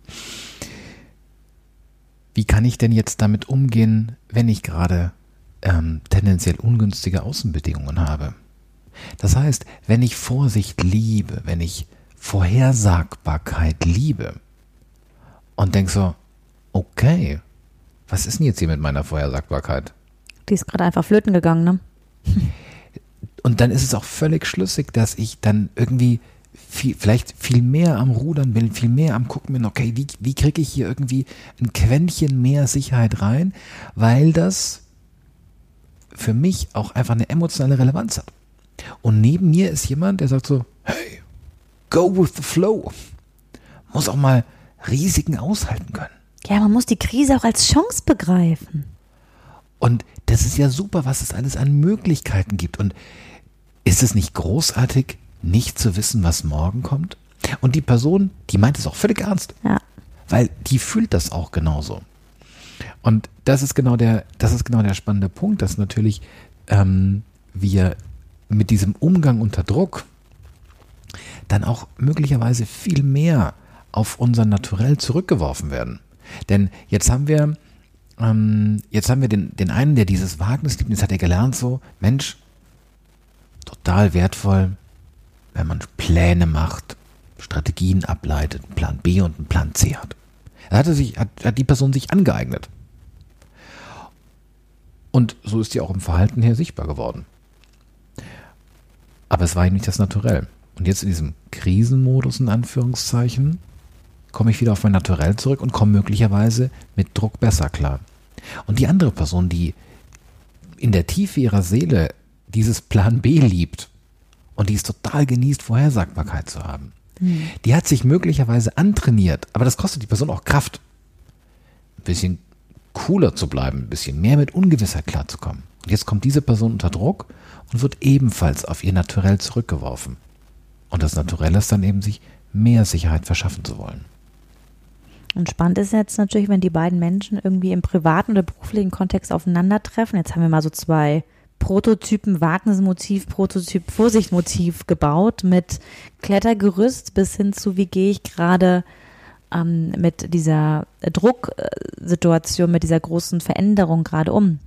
S1: Wie kann ich denn jetzt damit umgehen, wenn ich gerade tendenziell ungünstige Außenbedingungen habe? Das heißt, wenn ich Vorsicht liebe, wenn ich Vorhersagbarkeit liebe und denke so, okay, was ist denn jetzt hier mit meiner Vorhersagbarkeit?
S2: Die ist gerade einfach flöten gegangen, ne?
S1: Und dann ist es auch völlig schlüssig, dass ich dann irgendwie vielleicht viel mehr am Rudern bin, viel mehr am Gucken bin, okay, wie kriege ich hier irgendwie ein Quäntchen mehr Sicherheit rein, weil das für mich auch einfach eine emotionale Relevanz hat. Und neben mir ist jemand, der sagt so, hey, go with the flow. Muss auch mal Risiken aushalten können.
S2: Ja, man muss die Krise auch als Chance begreifen.
S1: Und das ist ja super, was es alles an Möglichkeiten gibt. Und ist es nicht großartig, nicht zu wissen, was morgen kommt? Und die Person, die meint es auch völlig ernst.
S2: Ja.
S1: Weil die fühlt das auch genauso. Und das ist genau der spannende Punkt, dass natürlich wir mit diesem Umgang unter Druck dann auch möglicherweise viel mehr auf unser Naturell zurückgeworfen werden. Denn jetzt haben wir den einen, der dieses Wagnis liebt, jetzt hat er gelernt so, Mensch, total wertvoll, wenn man Pläne macht, Strategien ableitet, einen Plan B und einen Plan C hat. Da hat die Person sich angeeignet. Und so ist sie auch im Verhalten her sichtbar geworden. Aber es war ihm nicht das Naturell. Und jetzt in diesem Krisenmodus, in Anführungszeichen, komme ich wieder auf mein Naturell zurück und komme möglicherweise mit Druck besser klar. Und die andere Person, die in der Tiefe ihrer Seele dieses Plan B liebt und die es total genießt, Vorhersagbarkeit zu haben, die hat sich möglicherweise antrainiert, aber das kostet die Person auch Kraft, ein bisschen cooler zu bleiben, ein bisschen mehr mit Ungewissheit klarzukommen. Und jetzt kommt diese Person unter Druck und wird ebenfalls auf ihr Naturell zurückgeworfen. Und das Naturell ist dann eben, sich mehr Sicherheit verschaffen zu wollen.
S2: Und spannend ist jetzt natürlich, wenn die beiden Menschen irgendwie im privaten oder beruflichen Kontext aufeinandertreffen. Jetzt haben wir mal so 2 Prototypen, Wagnismotiv, Prototyp, Vorsichtmotiv gebaut mit Klettergerüst bis hin zu, wie gehe ich gerade mit dieser Drucksituation, mit dieser großen Veränderung gerade um.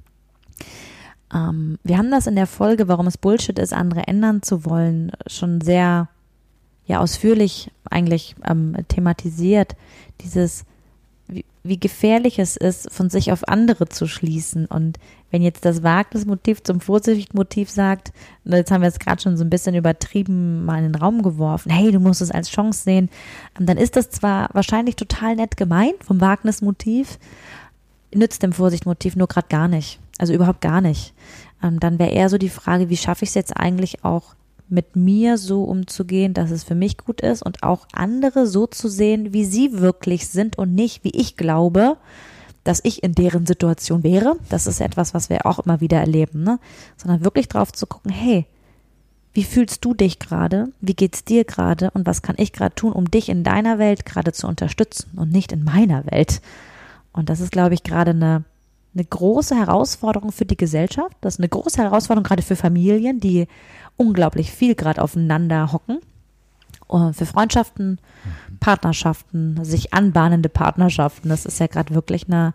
S2: Wir haben das in der Folge, warum es Bullshit ist, andere ändern zu wollen, schon sehr ausführlich eigentlich thematisiert. Dieses, wie gefährlich es ist, von sich auf andere zu schließen. Und wenn jetzt das Wagnismotiv zum Vorsichtmotiv sagt, jetzt haben wir es gerade schon so ein bisschen übertrieben mal in den Raum geworfen, hey, du musst es als Chance sehen, dann ist das zwar wahrscheinlich total nett gemeint vom Wagnismotiv, nützt dem Vorsichtmotiv nur gerade gar nicht. Also überhaupt gar nicht. Dann wäre eher so die Frage, wie schaffe ich es jetzt eigentlich auch mit mir so umzugehen, dass es für mich gut ist und auch andere so zu sehen, wie sie wirklich sind und nicht, wie ich glaube, dass ich in deren Situation wäre. Das ist etwas, was wir auch immer wieder erleben, ne? Sondern wirklich drauf zu gucken, hey, wie fühlst du dich gerade? Wie geht's dir gerade? Und was kann ich gerade tun, um dich in deiner Welt gerade zu unterstützen und nicht in meiner Welt? Und das ist, glaube ich, gerade eine große Herausforderung für die Gesellschaft. Das ist eine große Herausforderung gerade für Familien, die unglaublich viel gerade aufeinander hocken. Und für Freundschaften, Partnerschaften, sich anbahnende Partnerschaften. Das ist ja gerade wirklich ein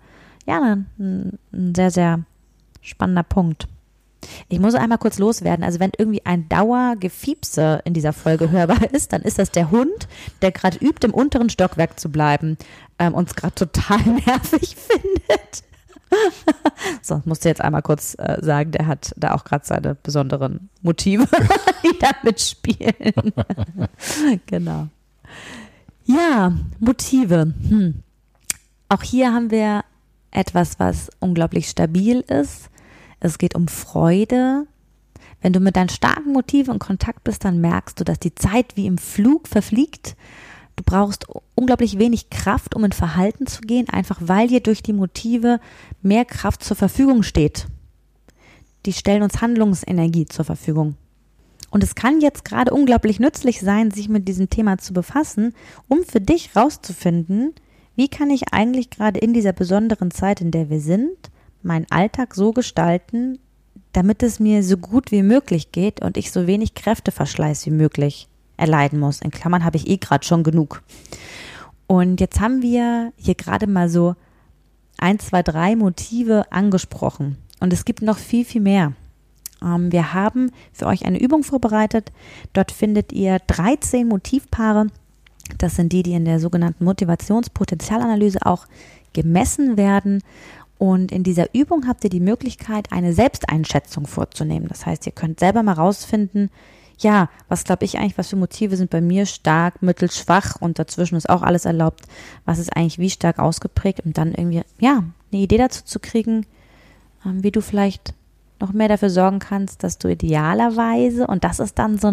S2: sehr, sehr spannender Punkt. Ich muss einmal kurz loswerden. Also wenn irgendwie ein Dauergefiepse in dieser Folge hörbar ist, dann ist das der Hund, der gerade übt, im unteren Stockwerk zu bleiben, uns gerade total nervig findet. So, musste jetzt einmal kurz sagen, der hat da auch gerade seine besonderen Motive, die da mitspielen. Genau. Ja, Motive. Auch hier haben wir etwas, was unglaublich stabil ist. Es geht um Freude. Wenn du mit deinen starken Motiven in Kontakt bist, dann merkst du, dass die Zeit wie im Flug verfliegt. Du brauchst unglaublich wenig Kraft, um in Verhalten zu gehen, einfach weil dir durch die Motive mehr Kraft zur Verfügung steht. Die stellen uns Handlungsenergie zur Verfügung. Und es kann jetzt gerade unglaublich nützlich sein, sich mit diesem Thema zu befassen, um für dich rauszufinden, wie kann ich eigentlich gerade in dieser besonderen Zeit, in der wir sind, meinen Alltag so gestalten, damit es mir so gut wie möglich geht und ich so wenig Kräfteverschleiß wie möglich erleiden muss. In Klammern habe ich gerade schon genug. Und jetzt haben wir hier gerade mal so 1, 2, 3 Motive angesprochen. Und es gibt noch viel, viel mehr. Wir haben für euch eine Übung vorbereitet. Dort findet ihr 13 Motivpaare. Das sind die in der sogenannten Motivationspotenzialanalyse auch gemessen werden. Und in dieser Übung habt ihr die Möglichkeit, eine Selbsteinschätzung vorzunehmen. Das heißt, ihr könnt selber mal rausfinden, ja, was glaube ich eigentlich, was für Motive sind bei mir stark, mittel, schwach und dazwischen ist auch alles erlaubt. Was ist eigentlich wie stark ausgeprägt, um dann irgendwie, ja, eine Idee dazu zu kriegen, wie du vielleicht noch mehr dafür sorgen kannst, dass du idealerweise, und das ist dann so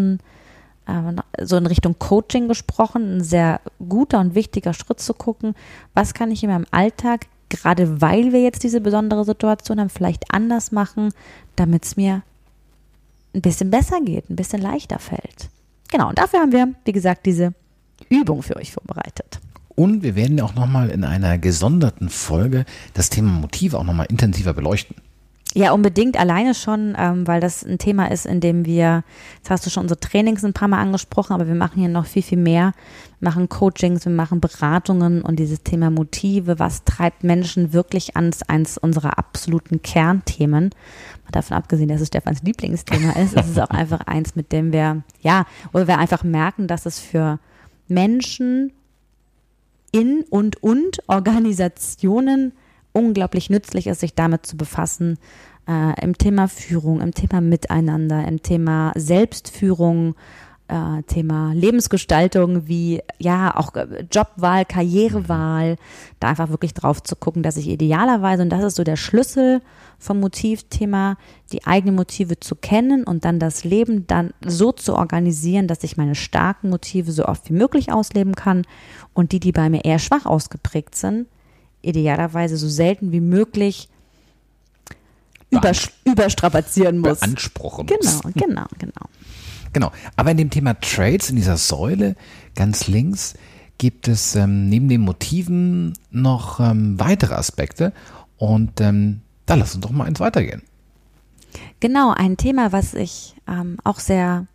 S2: in Richtung Coaching gesprochen, ein sehr guter und wichtiger Schritt zu gucken, was kann ich in meinem Alltag, gerade weil wir jetzt diese besondere Situation haben, vielleicht anders machen, damit es mir ein bisschen besser geht, ein bisschen leichter fällt. Genau, und dafür haben wir, wie gesagt, diese Übung für euch vorbereitet.
S1: Und wir werden auch nochmal in einer gesonderten Folge das Thema Motive auch nochmal intensiver beleuchten.
S2: Ja, unbedingt, alleine schon, weil das ein Thema ist, in dem wir, jetzt hast du schon unsere Trainings ein paar Mal angesprochen, aber wir machen hier noch viel, viel mehr. Wir machen Coachings, wir machen Beratungen und dieses Thema Motive, was treibt Menschen wirklich an, ist eines unserer absoluten Kernthemen. Davon abgesehen, dass es Stefans Lieblingsthema ist, ist es auch einfach eins, mit dem wir einfach merken, dass es für Menschen in und Organisationen unglaublich nützlich ist, sich damit zu befassen, im Thema Führung, im Thema Miteinander, im Thema Selbstführung, Thema Lebensgestaltung, wie ja auch Jobwahl, Karrierewahl, da einfach wirklich drauf zu gucken, dass ich idealerweise, und das ist so der Schlüssel vom Motivthema, die eigenen Motive zu kennen und dann das Leben dann so zu organisieren, dass ich meine starken Motive so oft wie möglich ausleben kann und die bei mir eher schwach ausgeprägt sind, idealerweise so selten wie möglich überstrapazieren muss.
S1: Beanspruchen muss.
S2: Genau.
S1: Genau, aber in dem Thema Traits, in dieser Säule ganz links, gibt es neben den Motiven noch weitere Aspekte und da lass uns doch mal eins weitergehen.
S2: Genau, ein Thema, was ich auch sehr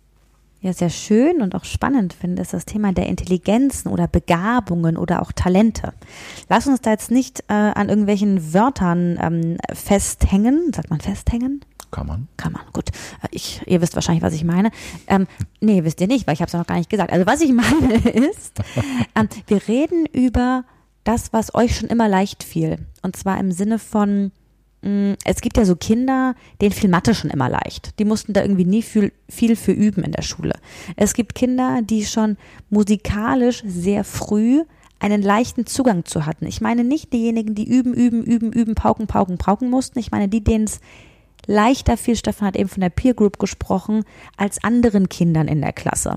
S2: schön und auch spannend finde, ist das Thema der Intelligenzen oder Begabungen oder auch Talente. Lass uns da jetzt nicht an irgendwelchen Wörtern festhängen. Sagt man festhängen?
S1: Kann man,
S2: gut. Ihr wisst wahrscheinlich, was ich meine. Nee, wisst ihr nicht, weil ich habe es ja noch gar nicht gesagt. Also was ich meine ist, wir reden über das, was euch schon immer leicht fiel. Und zwar im Sinne von, es gibt ja so Kinder, denen fiel Mathe schon immer leicht. Die mussten da irgendwie nie viel für üben in der Schule. Es gibt Kinder, die schon musikalisch sehr früh einen leichten Zugang zu hatten. Ich meine nicht diejenigen, die üben, pauken mussten. Ich meine denen es leichter fiel, Stefan hat eben von der Peer Group gesprochen, als anderen Kindern in der Klasse.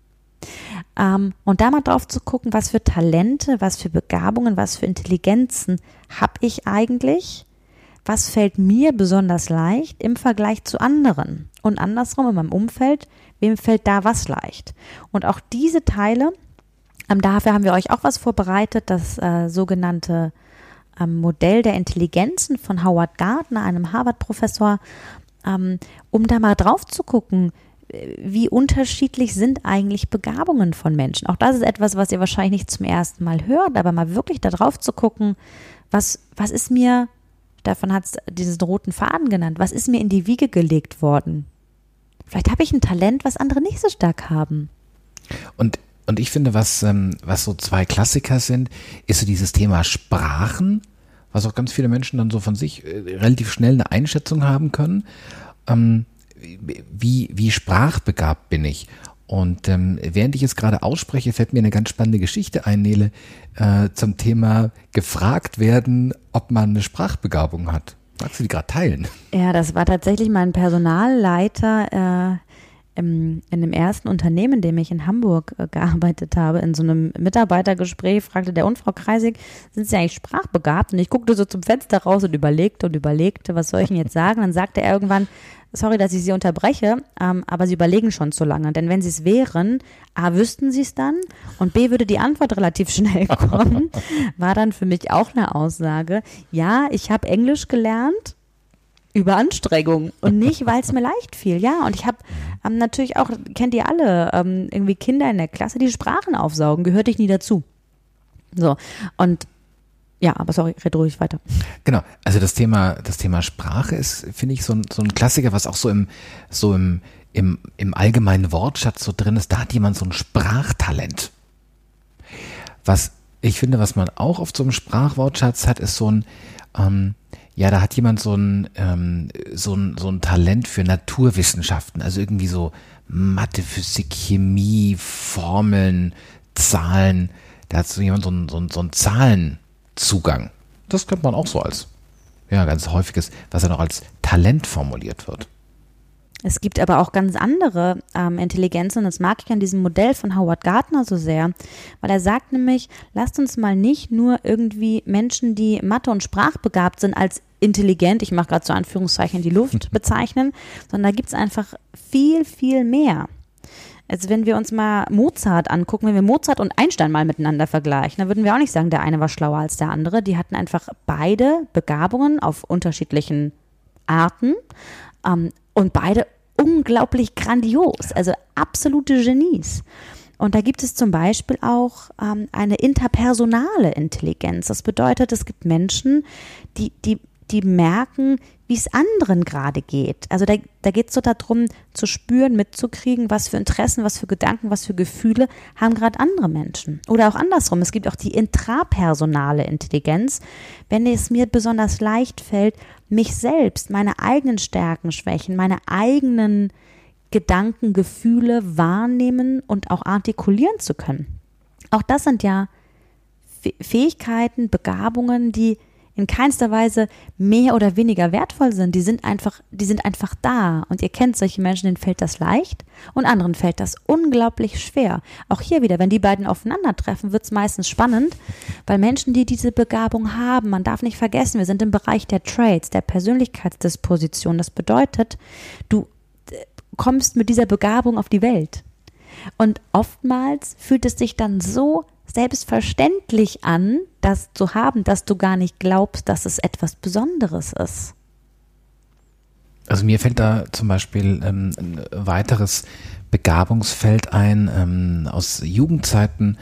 S2: Und da mal drauf zu gucken, was für Talente, was für Begabungen, was für Intelligenzen habe ich eigentlich? Was fällt mir besonders leicht im Vergleich zu anderen? Und andersrum in meinem Umfeld, wem fällt da was leicht? Und auch diese Teile, dafür haben wir euch auch was vorbereitet, das sogenannte Modell der Intelligenzen von Howard Gardner, einem Harvard-Professor, um da mal drauf zu gucken, wie unterschiedlich sind eigentlich Begabungen von Menschen. Auch das ist etwas, was ihr wahrscheinlich nicht zum ersten Mal hört, aber mal wirklich da drauf zu gucken, was ist mir, davon hat es diesen roten Faden genannt, was ist mir in die Wiege gelegt worden? Vielleicht habe ich ein Talent, was andere nicht so stark haben.
S1: Und ich finde, was so zwei Klassiker sind, ist so dieses Thema Sprachen, was auch ganz viele Menschen dann so von sich relativ schnell eine Einschätzung haben können. Wie sprachbegabt bin ich? Und während ich jetzt gerade ausspreche, fällt mir eine ganz spannende Geschichte ein, Nele, zum Thema gefragt werden, ob man eine Sprachbegabung hat. Magst du die gerade teilen?
S2: Ja, das war tatsächlich mein Personalleiter in dem ersten Unternehmen, in dem ich in Hamburg gearbeitet habe, in so einem Mitarbeitergespräch, fragte der Frau Kreisig, sind Sie eigentlich sprachbegabt? Und ich guckte so zum Fenster raus und überlegte, was soll ich Ihnen jetzt sagen? Dann sagte er irgendwann, sorry, dass ich Sie unterbreche, aber Sie überlegen schon zu lange. Denn wenn Sie es wären, A, wüssten Sie es dann und B, würde die Antwort relativ schnell kommen. War dann für mich auch eine Aussage. Ja, ich habe Englisch gelernt über Anstrengung und nicht, weil es mir leicht fiel. Ja, und ich habe natürlich auch, kennt ihr alle, irgendwie Kinder in der Klasse, die Sprachen aufsaugen, gehörte ich nie dazu. So, und ja, aber sorry, red ruhig weiter.
S1: Genau, also das Thema Sprache ist, finde ich, so ein Klassiker, was auch so im allgemeinen Wortschatz so drin ist. Da hat jemand so ein Sprachtalent. Was ich finde, was man auch auf so einem Sprachwortschatz hat, ist so ein, da hat jemand so ein Talent für Naturwissenschaften, also irgendwie so Mathe, Physik, Chemie, Formeln, Zahlen. Da hat so jemand so einen Zahlenzugang. Das könnte man auch so als, ganz häufiges, was ja noch als Talent formuliert wird.
S2: Es gibt aber auch ganz andere Intelligenzen und das mag ich an diesem Modell von Howard Gardner so sehr, weil er sagt nämlich, lasst uns mal nicht nur irgendwie Menschen, die Mathe- und sprachbegabt sind, als intelligent, ich mache gerade so Anführungszeichen in die Luft, bezeichnen, sondern da gibt es einfach viel, viel mehr. Also wenn wir uns mal Mozart angucken, wenn wir Mozart und Einstein mal miteinander vergleichen, dann würden wir auch nicht sagen, der eine war schlauer als der andere. Die hatten einfach beide Begabungen auf unterschiedlichen Arten, und beide unglaublich grandios, also absolute Genies. Und da gibt es zum Beispiel auch eine interpersonale Intelligenz. Das bedeutet, es gibt Menschen, die merken, wie es anderen gerade geht. Also da geht es so darum, zu spüren, mitzukriegen, was für Interessen, was für Gedanken, was für Gefühle haben gerade andere Menschen. Oder auch andersrum, es gibt auch die intrapersonale Intelligenz, wenn es mir besonders leicht fällt, mich selbst, meine eigenen Stärken, Schwächen, meine eigenen Gedanken, Gefühle wahrnehmen und auch artikulieren zu können. Auch das sind ja Fähigkeiten, Begabungen, die in keinster Weise mehr oder weniger wertvoll sind. Die sind einfach da. Und ihr kennt solche Menschen, denen fällt das leicht und anderen fällt das unglaublich schwer. Auch hier wieder, wenn die beiden aufeinandertreffen, wird es meistens spannend, weil Menschen, die diese Begabung haben, man darf nicht vergessen, wir sind im Bereich der Traits, der Persönlichkeitsdisposition. Das bedeutet, du kommst mit dieser Begabung auf die Welt. Und oftmals fühlt es sich dann so selbstverständlich an, das zu haben, dass du gar nicht glaubst, dass es etwas Besonderes ist.
S1: Also mir fällt da zum Beispiel ein weiteres Begabungsfeld ein, aus Jugendzeiten,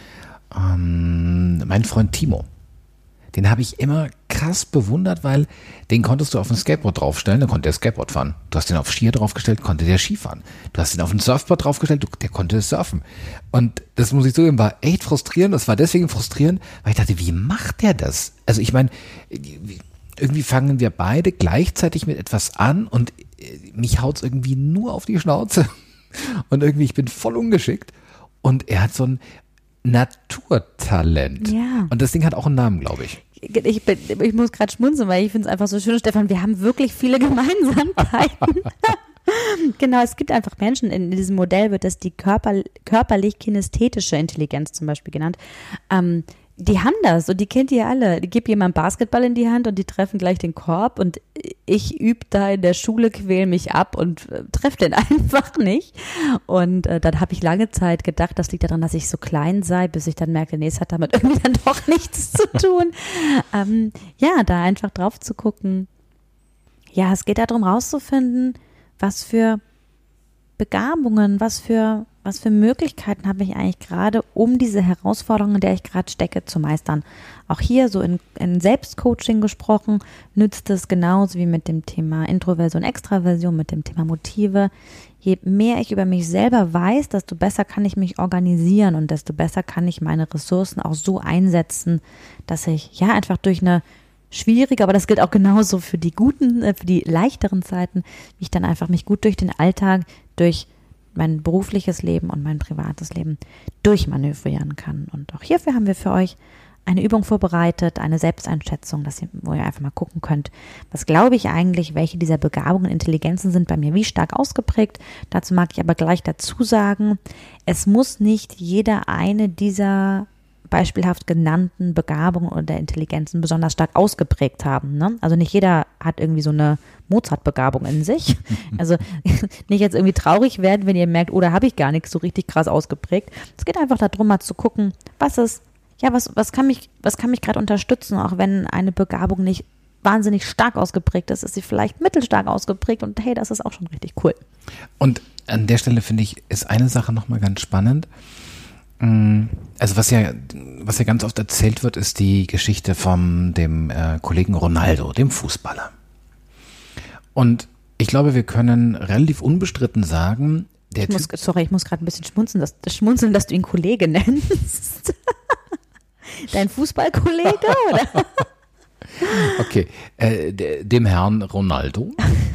S1: mein Freund Timo. Den habe ich immer krass bewundert, weil den konntest du auf ein Skateboard draufstellen, dann konnte er Skateboard fahren. Du hast den auf Skier draufgestellt, konnte der Ski fahren. Du hast den auf ein Surfboard draufgestellt, der konnte surfen. Und das muss ich zugeben, war echt frustrierend. Das war deswegen frustrierend, weil ich dachte, wie macht der das? Also ich meine, irgendwie fangen wir beide gleichzeitig mit etwas an und mich haut's irgendwie nur auf die Schnauze. Und irgendwie, ich bin voll ungeschickt. Und er hat so ein Naturtalent. Ja. Und das Ding hat auch einen Namen, glaube ich.
S2: Ich muss gerade schmunzeln, weil ich finde es einfach so schön, Stefan, wir haben wirklich viele Gemeinsamkeiten. Genau, es gibt einfach Menschen, in diesem Modell wird das die körperlich-kinästhetische Intelligenz zum Beispiel genannt. Die haben das und die kennt ihr alle. Die gibt jemand Basketball in die Hand und die treffen gleich den Korb und ich übe da in der Schule, quäl mich ab und treffe den einfach nicht. Und dann habe ich lange Zeit gedacht, das liegt daran, dass ich so klein sei, bis ich dann merkte, nee, es hat damit irgendwie dann doch nichts zu tun. Da einfach drauf zu gucken. Ja, es geht darum rauszufinden, was für Begabungen, was für Möglichkeiten habe ich eigentlich gerade, um diese Herausforderungen, in der ich gerade stecke, zu meistern. Auch hier so in Selbstcoaching gesprochen, nützt es genauso wie mit dem Thema Introversion, Extraversion, mit dem Thema Motive. Je mehr ich über mich selber weiß, desto besser kann ich mich organisieren und desto besser kann ich meine Ressourcen auch so einsetzen, dass ich einfach durch eine schwierige, aber das gilt auch genauso für die guten, für die leichteren Zeiten, wie ich dann einfach mich gut durch den Alltag, durch mein berufliches Leben und mein privates Leben durchmanövrieren kann. Und auch hierfür haben wir für euch eine Übung vorbereitet, eine Selbsteinschätzung, wo ihr einfach mal gucken könnt, was glaube ich eigentlich, welche dieser Begabungen, Intelligenzen sind bei mir wie stark ausgeprägt. Dazu mag ich aber gleich dazu sagen, es muss nicht jeder eine dieser beispielhaft genannten Begabungen oder Intelligenzen besonders stark ausgeprägt haben. Ne? Also nicht jeder hat irgendwie so eine Mozart-Begabung in sich. Also nicht jetzt irgendwie traurig werden, wenn ihr merkt, oh, da habe ich gar nichts so richtig krass ausgeprägt. Es geht einfach darum, mal zu gucken, was kann mich gerade unterstützen, auch wenn eine Begabung nicht wahnsinnig stark ausgeprägt ist sie vielleicht mittelstark ausgeprägt und hey, das ist auch schon richtig cool.
S1: Und an der Stelle finde ich, ist eine Sache nochmal ganz spannend. Also was ja ganz oft erzählt wird, ist die Geschichte von dem Kollegen Ronaldo, dem Fußballer. Und ich glaube, wir können relativ unbestritten sagen,
S2: ich muss gerade ein bisschen schmunzeln, dass du ihn Kollege nennst. Dein Fußballkollege, oder?
S1: Okay, dem Herrn Ronaldo.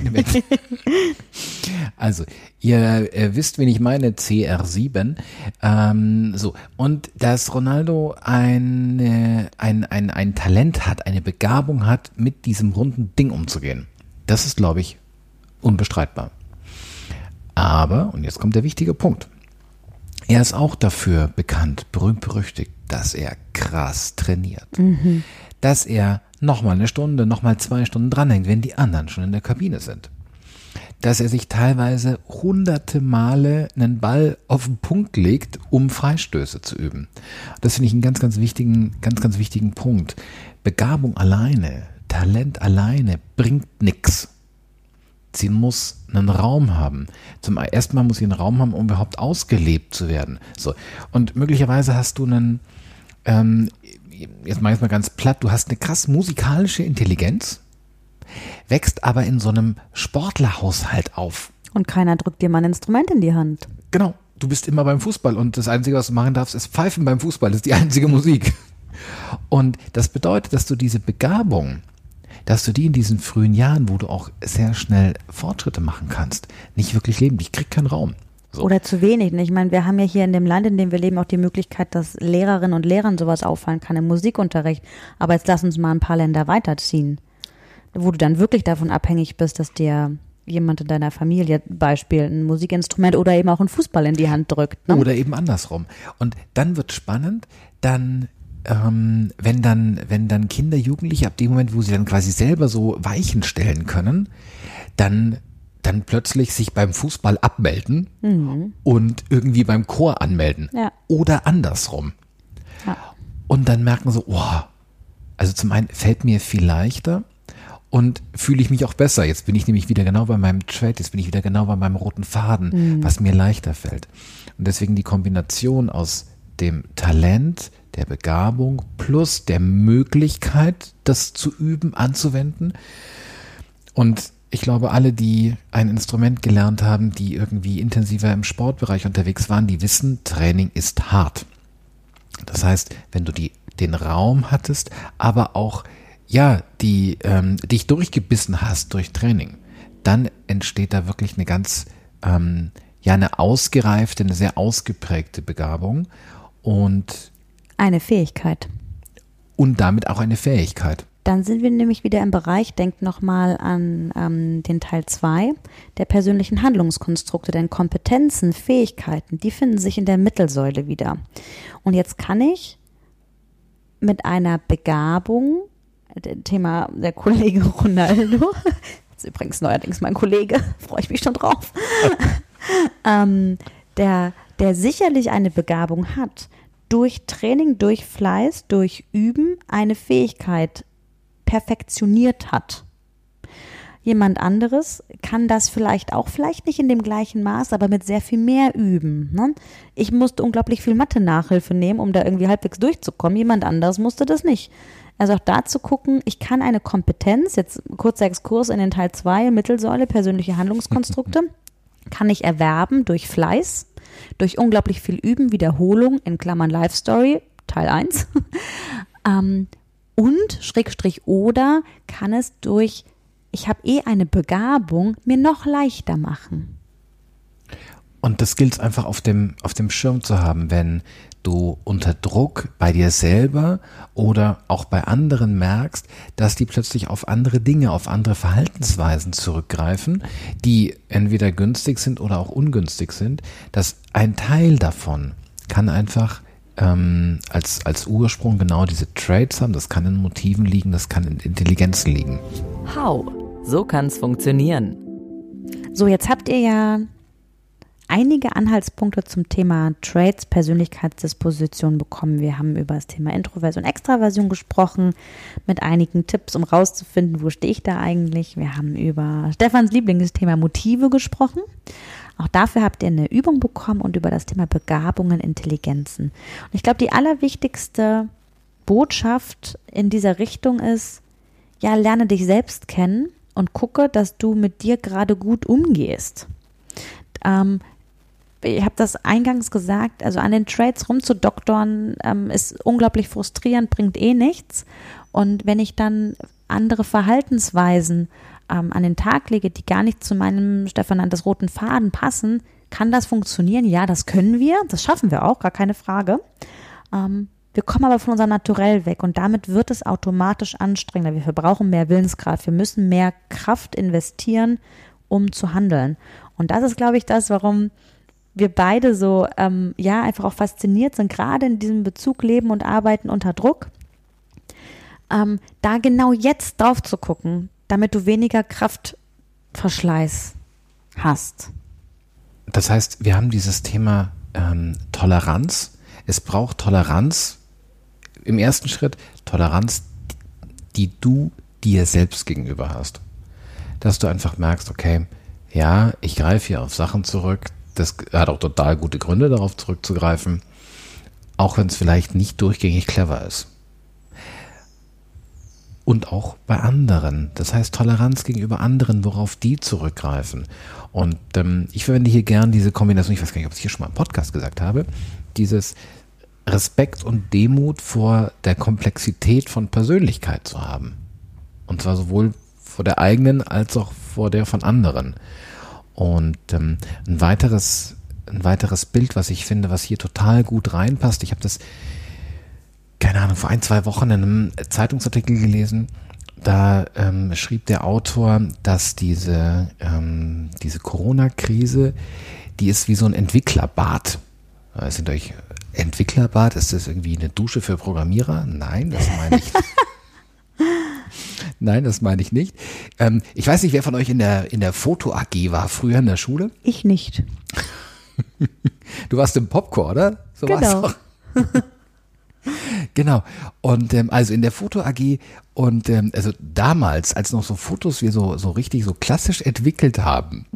S1: Also, ihr wisst, wen ich meine, CR7. So, und dass Ronaldo ein Talent hat, eine Begabung hat, mit diesem runden Ding umzugehen. Das ist, glaube ich, unbestreitbar. Aber, und jetzt kommt der wichtige Punkt, er ist auch dafür bekannt, berühmt berüchtigt, dass er krass trainiert. Mhm. Dass er nochmal eine Stunde, nochmal 2 Stunden dranhängt, wenn die anderen schon in der Kabine sind. Dass er sich teilweise hunderte Male einen Ball auf den Punkt legt, um Freistöße zu üben. Das finde ich einen ganz, ganz wichtigen Punkt. Begabung alleine, Talent alleine bringt nichts. Sie muss einen Raum haben. Zum ersten Mal muss sie einen Raum haben, um überhaupt ausgelebt zu werden. So. Und möglicherweise hast du jetzt mache ich es mal ganz platt, du hast eine krass musikalische Intelligenz, wächst aber in so einem Sportlerhaushalt auf.
S2: Und keiner drückt dir mal ein Instrument in die Hand.
S1: Genau, du bist immer beim Fußball und das Einzige, was du machen darfst, ist pfeifen beim Fußball. Das ist die einzige Musik. Und das bedeutet, dass du diese Begabung, dass du die in diesen frühen Jahren, wo du auch sehr schnell Fortschritte machen kannst, nicht wirklich leben. Die kriegt keinen Raum. So.
S2: Oder zu wenig. Ich meine, wir haben ja hier in dem Land, in dem wir leben, auch die Möglichkeit, dass Lehrerinnen und Lehrern sowas auffallen kann im Musikunterricht. Aber jetzt lass uns mal ein paar Länder weiterziehen, wo du dann wirklich davon abhängig bist, dass dir jemand in deiner Familie, Beispiel, ein Musikinstrument oder eben auch einen Fußball in die Hand drückt. Ne?
S1: Oder eben andersrum. Und dann wird spannend, wenn dann Kinder, Jugendliche, ab dem Moment, wo sie dann quasi selber so Weichen stellen können, dann plötzlich sich beim Fußball abmelden und irgendwie beim Chor anmelden. Ja. Oder andersrum. Ja. Und dann merken so, also zum einen fällt mir viel leichter und fühle ich mich auch besser. Jetzt bin ich nämlich wieder genau bei meinem Trade, jetzt bin ich wieder genau bei meinem roten Faden, was mir leichter fällt. Und deswegen die Kombination aus dem Talent, der Begabung plus der Möglichkeit, das zu üben, anzuwenden. Und ich glaube, alle, die ein Instrument gelernt haben, die irgendwie intensiver im Sportbereich unterwegs waren, die wissen, Training ist hart. Das heißt, wenn du den Raum hattest, aber auch dich durchgebissen hast durch Training, dann entsteht da wirklich eine ganz eine ausgereifte, eine sehr ausgeprägte Begabung und
S2: eine Fähigkeit.
S1: Und damit auch eine Fähigkeit.
S2: Dann sind wir nämlich wieder im Bereich, denkt nochmal an den Teil 2 der persönlichen Handlungskonstrukte, denn Kompetenzen, Fähigkeiten, die finden sich in der Mittelsäule wieder. Und jetzt kann ich mit einer Begabung, Thema der Kollege Ronaldo, das ist übrigens neuerdings mein Kollege, freue ich mich schon drauf, der sicherlich eine Begabung hat, durch Training, durch Fleiß, durch Üben eine Fähigkeit perfektioniert hat. Jemand anderes kann das vielleicht nicht in dem gleichen Maß, aber mit sehr viel mehr üben. Ne? Ich musste unglaublich viel Mathe-Nachhilfe nehmen, um da irgendwie halbwegs durchzukommen. Jemand anderes musste das nicht. Also auch da zu gucken, ich kann eine Kompetenz, jetzt kurzer Exkurs in den Teil 2, Mittelsäule, persönliche Handlungskonstrukte, kann ich erwerben durch Fleiß, durch unglaublich viel Üben, Wiederholung, in Klammern Life Story, Teil 1, oder kann es durch, ich habe eine Begabung, mir noch leichter machen.
S1: Und das gilt es einfach auf dem Schirm zu haben, wenn du unter Druck bei dir selber oder auch bei anderen merkst, dass die plötzlich auf andere Dinge, auf andere Verhaltensweisen zurückgreifen, die entweder günstig sind oder auch ungünstig sind, dass ein Teil davon kann einfach als Ursprung genau diese Traits haben. Das kann in Motiven liegen, das kann in Intelligenzen liegen.
S3: How? So kann's funktionieren.
S2: So, jetzt habt ihr ja einige Anhaltspunkte zum Thema Traits, Persönlichkeitsdisposition bekommen. Wir haben über das Thema Introversion, Extraversion gesprochen, mit einigen Tipps, um rauszufinden, wo stehe ich da eigentlich. Wir haben über Stefans Lieblingsthema Motive gesprochen. Auch dafür habt ihr eine Übung bekommen und über das Thema Begabungen, Intelligenzen. Und ich glaube, die allerwichtigste Botschaft in dieser Richtung ist, ja, lerne dich selbst kennen und gucke, dass du mit dir gerade gut umgehst. Ich habe das eingangs gesagt, also an den Traits rumzudoktoren ist unglaublich frustrierend, bringt nichts. Und wenn ich dann andere Verhaltensweisen an den Tag lege, die gar nicht zu meinem, Stefan nannte es, roten Faden passen, kann das funktionieren? Ja, das können wir, das schaffen wir auch, gar keine Frage. Wir kommen aber von unserem Naturell weg und damit wird es automatisch anstrengender. Wir verbrauchen mehr Willenskraft, wir müssen mehr Kraft investieren, um zu handeln. Und das ist, glaube ich, das, warum wir beide so einfach auch fasziniert sind, gerade in diesem Bezug Leben und Arbeiten unter Druck, da genau jetzt drauf zu gucken, damit du weniger Kraftverschleiß hast.
S1: Das heißt, wir haben dieses Thema Toleranz. Es braucht Toleranz im ersten Schritt, Toleranz, die du dir selbst gegenüber hast. Dass du einfach merkst, okay, ja, ich greife hier auf Sachen zurück. Das hat auch total gute Gründe, darauf zurückzugreifen, auch wenn es vielleicht nicht durchgängig clever ist. Und auch bei anderen. Das heißt Toleranz gegenüber anderen, worauf die zurückgreifen. Und ich verwende hier gern diese Kombination, ich weiß gar nicht, ob ich es hier schon mal im Podcast gesagt habe, dieses Respekt und Demut vor der Komplexität von Persönlichkeit zu haben. Und zwar sowohl vor der eigenen als auch vor der von anderen. Und ein weiteres Bild, was ich finde, was hier total gut reinpasst, ich habe das, keine Ahnung, vor 1-2 Wochen in einem Zeitungsartikel gelesen, da schrieb der Autor, dass diese Corona-Krise, die ist wie so ein Entwicklerbad. Sind euch Entwicklerbad, ist das irgendwie eine Dusche für Programmierer? Nein, das meine ich nicht. Nein, das meine ich nicht. Ich weiß nicht, wer von euch in der Foto-AG war früher in der Schule?
S2: Ich nicht.
S1: Du warst im Popcorn, oder? So
S2: genau.
S1: War's doch. Genau. Und also in der Foto-AG und also damals, als noch so Fotos wir so richtig so klassisch entwickelt haben.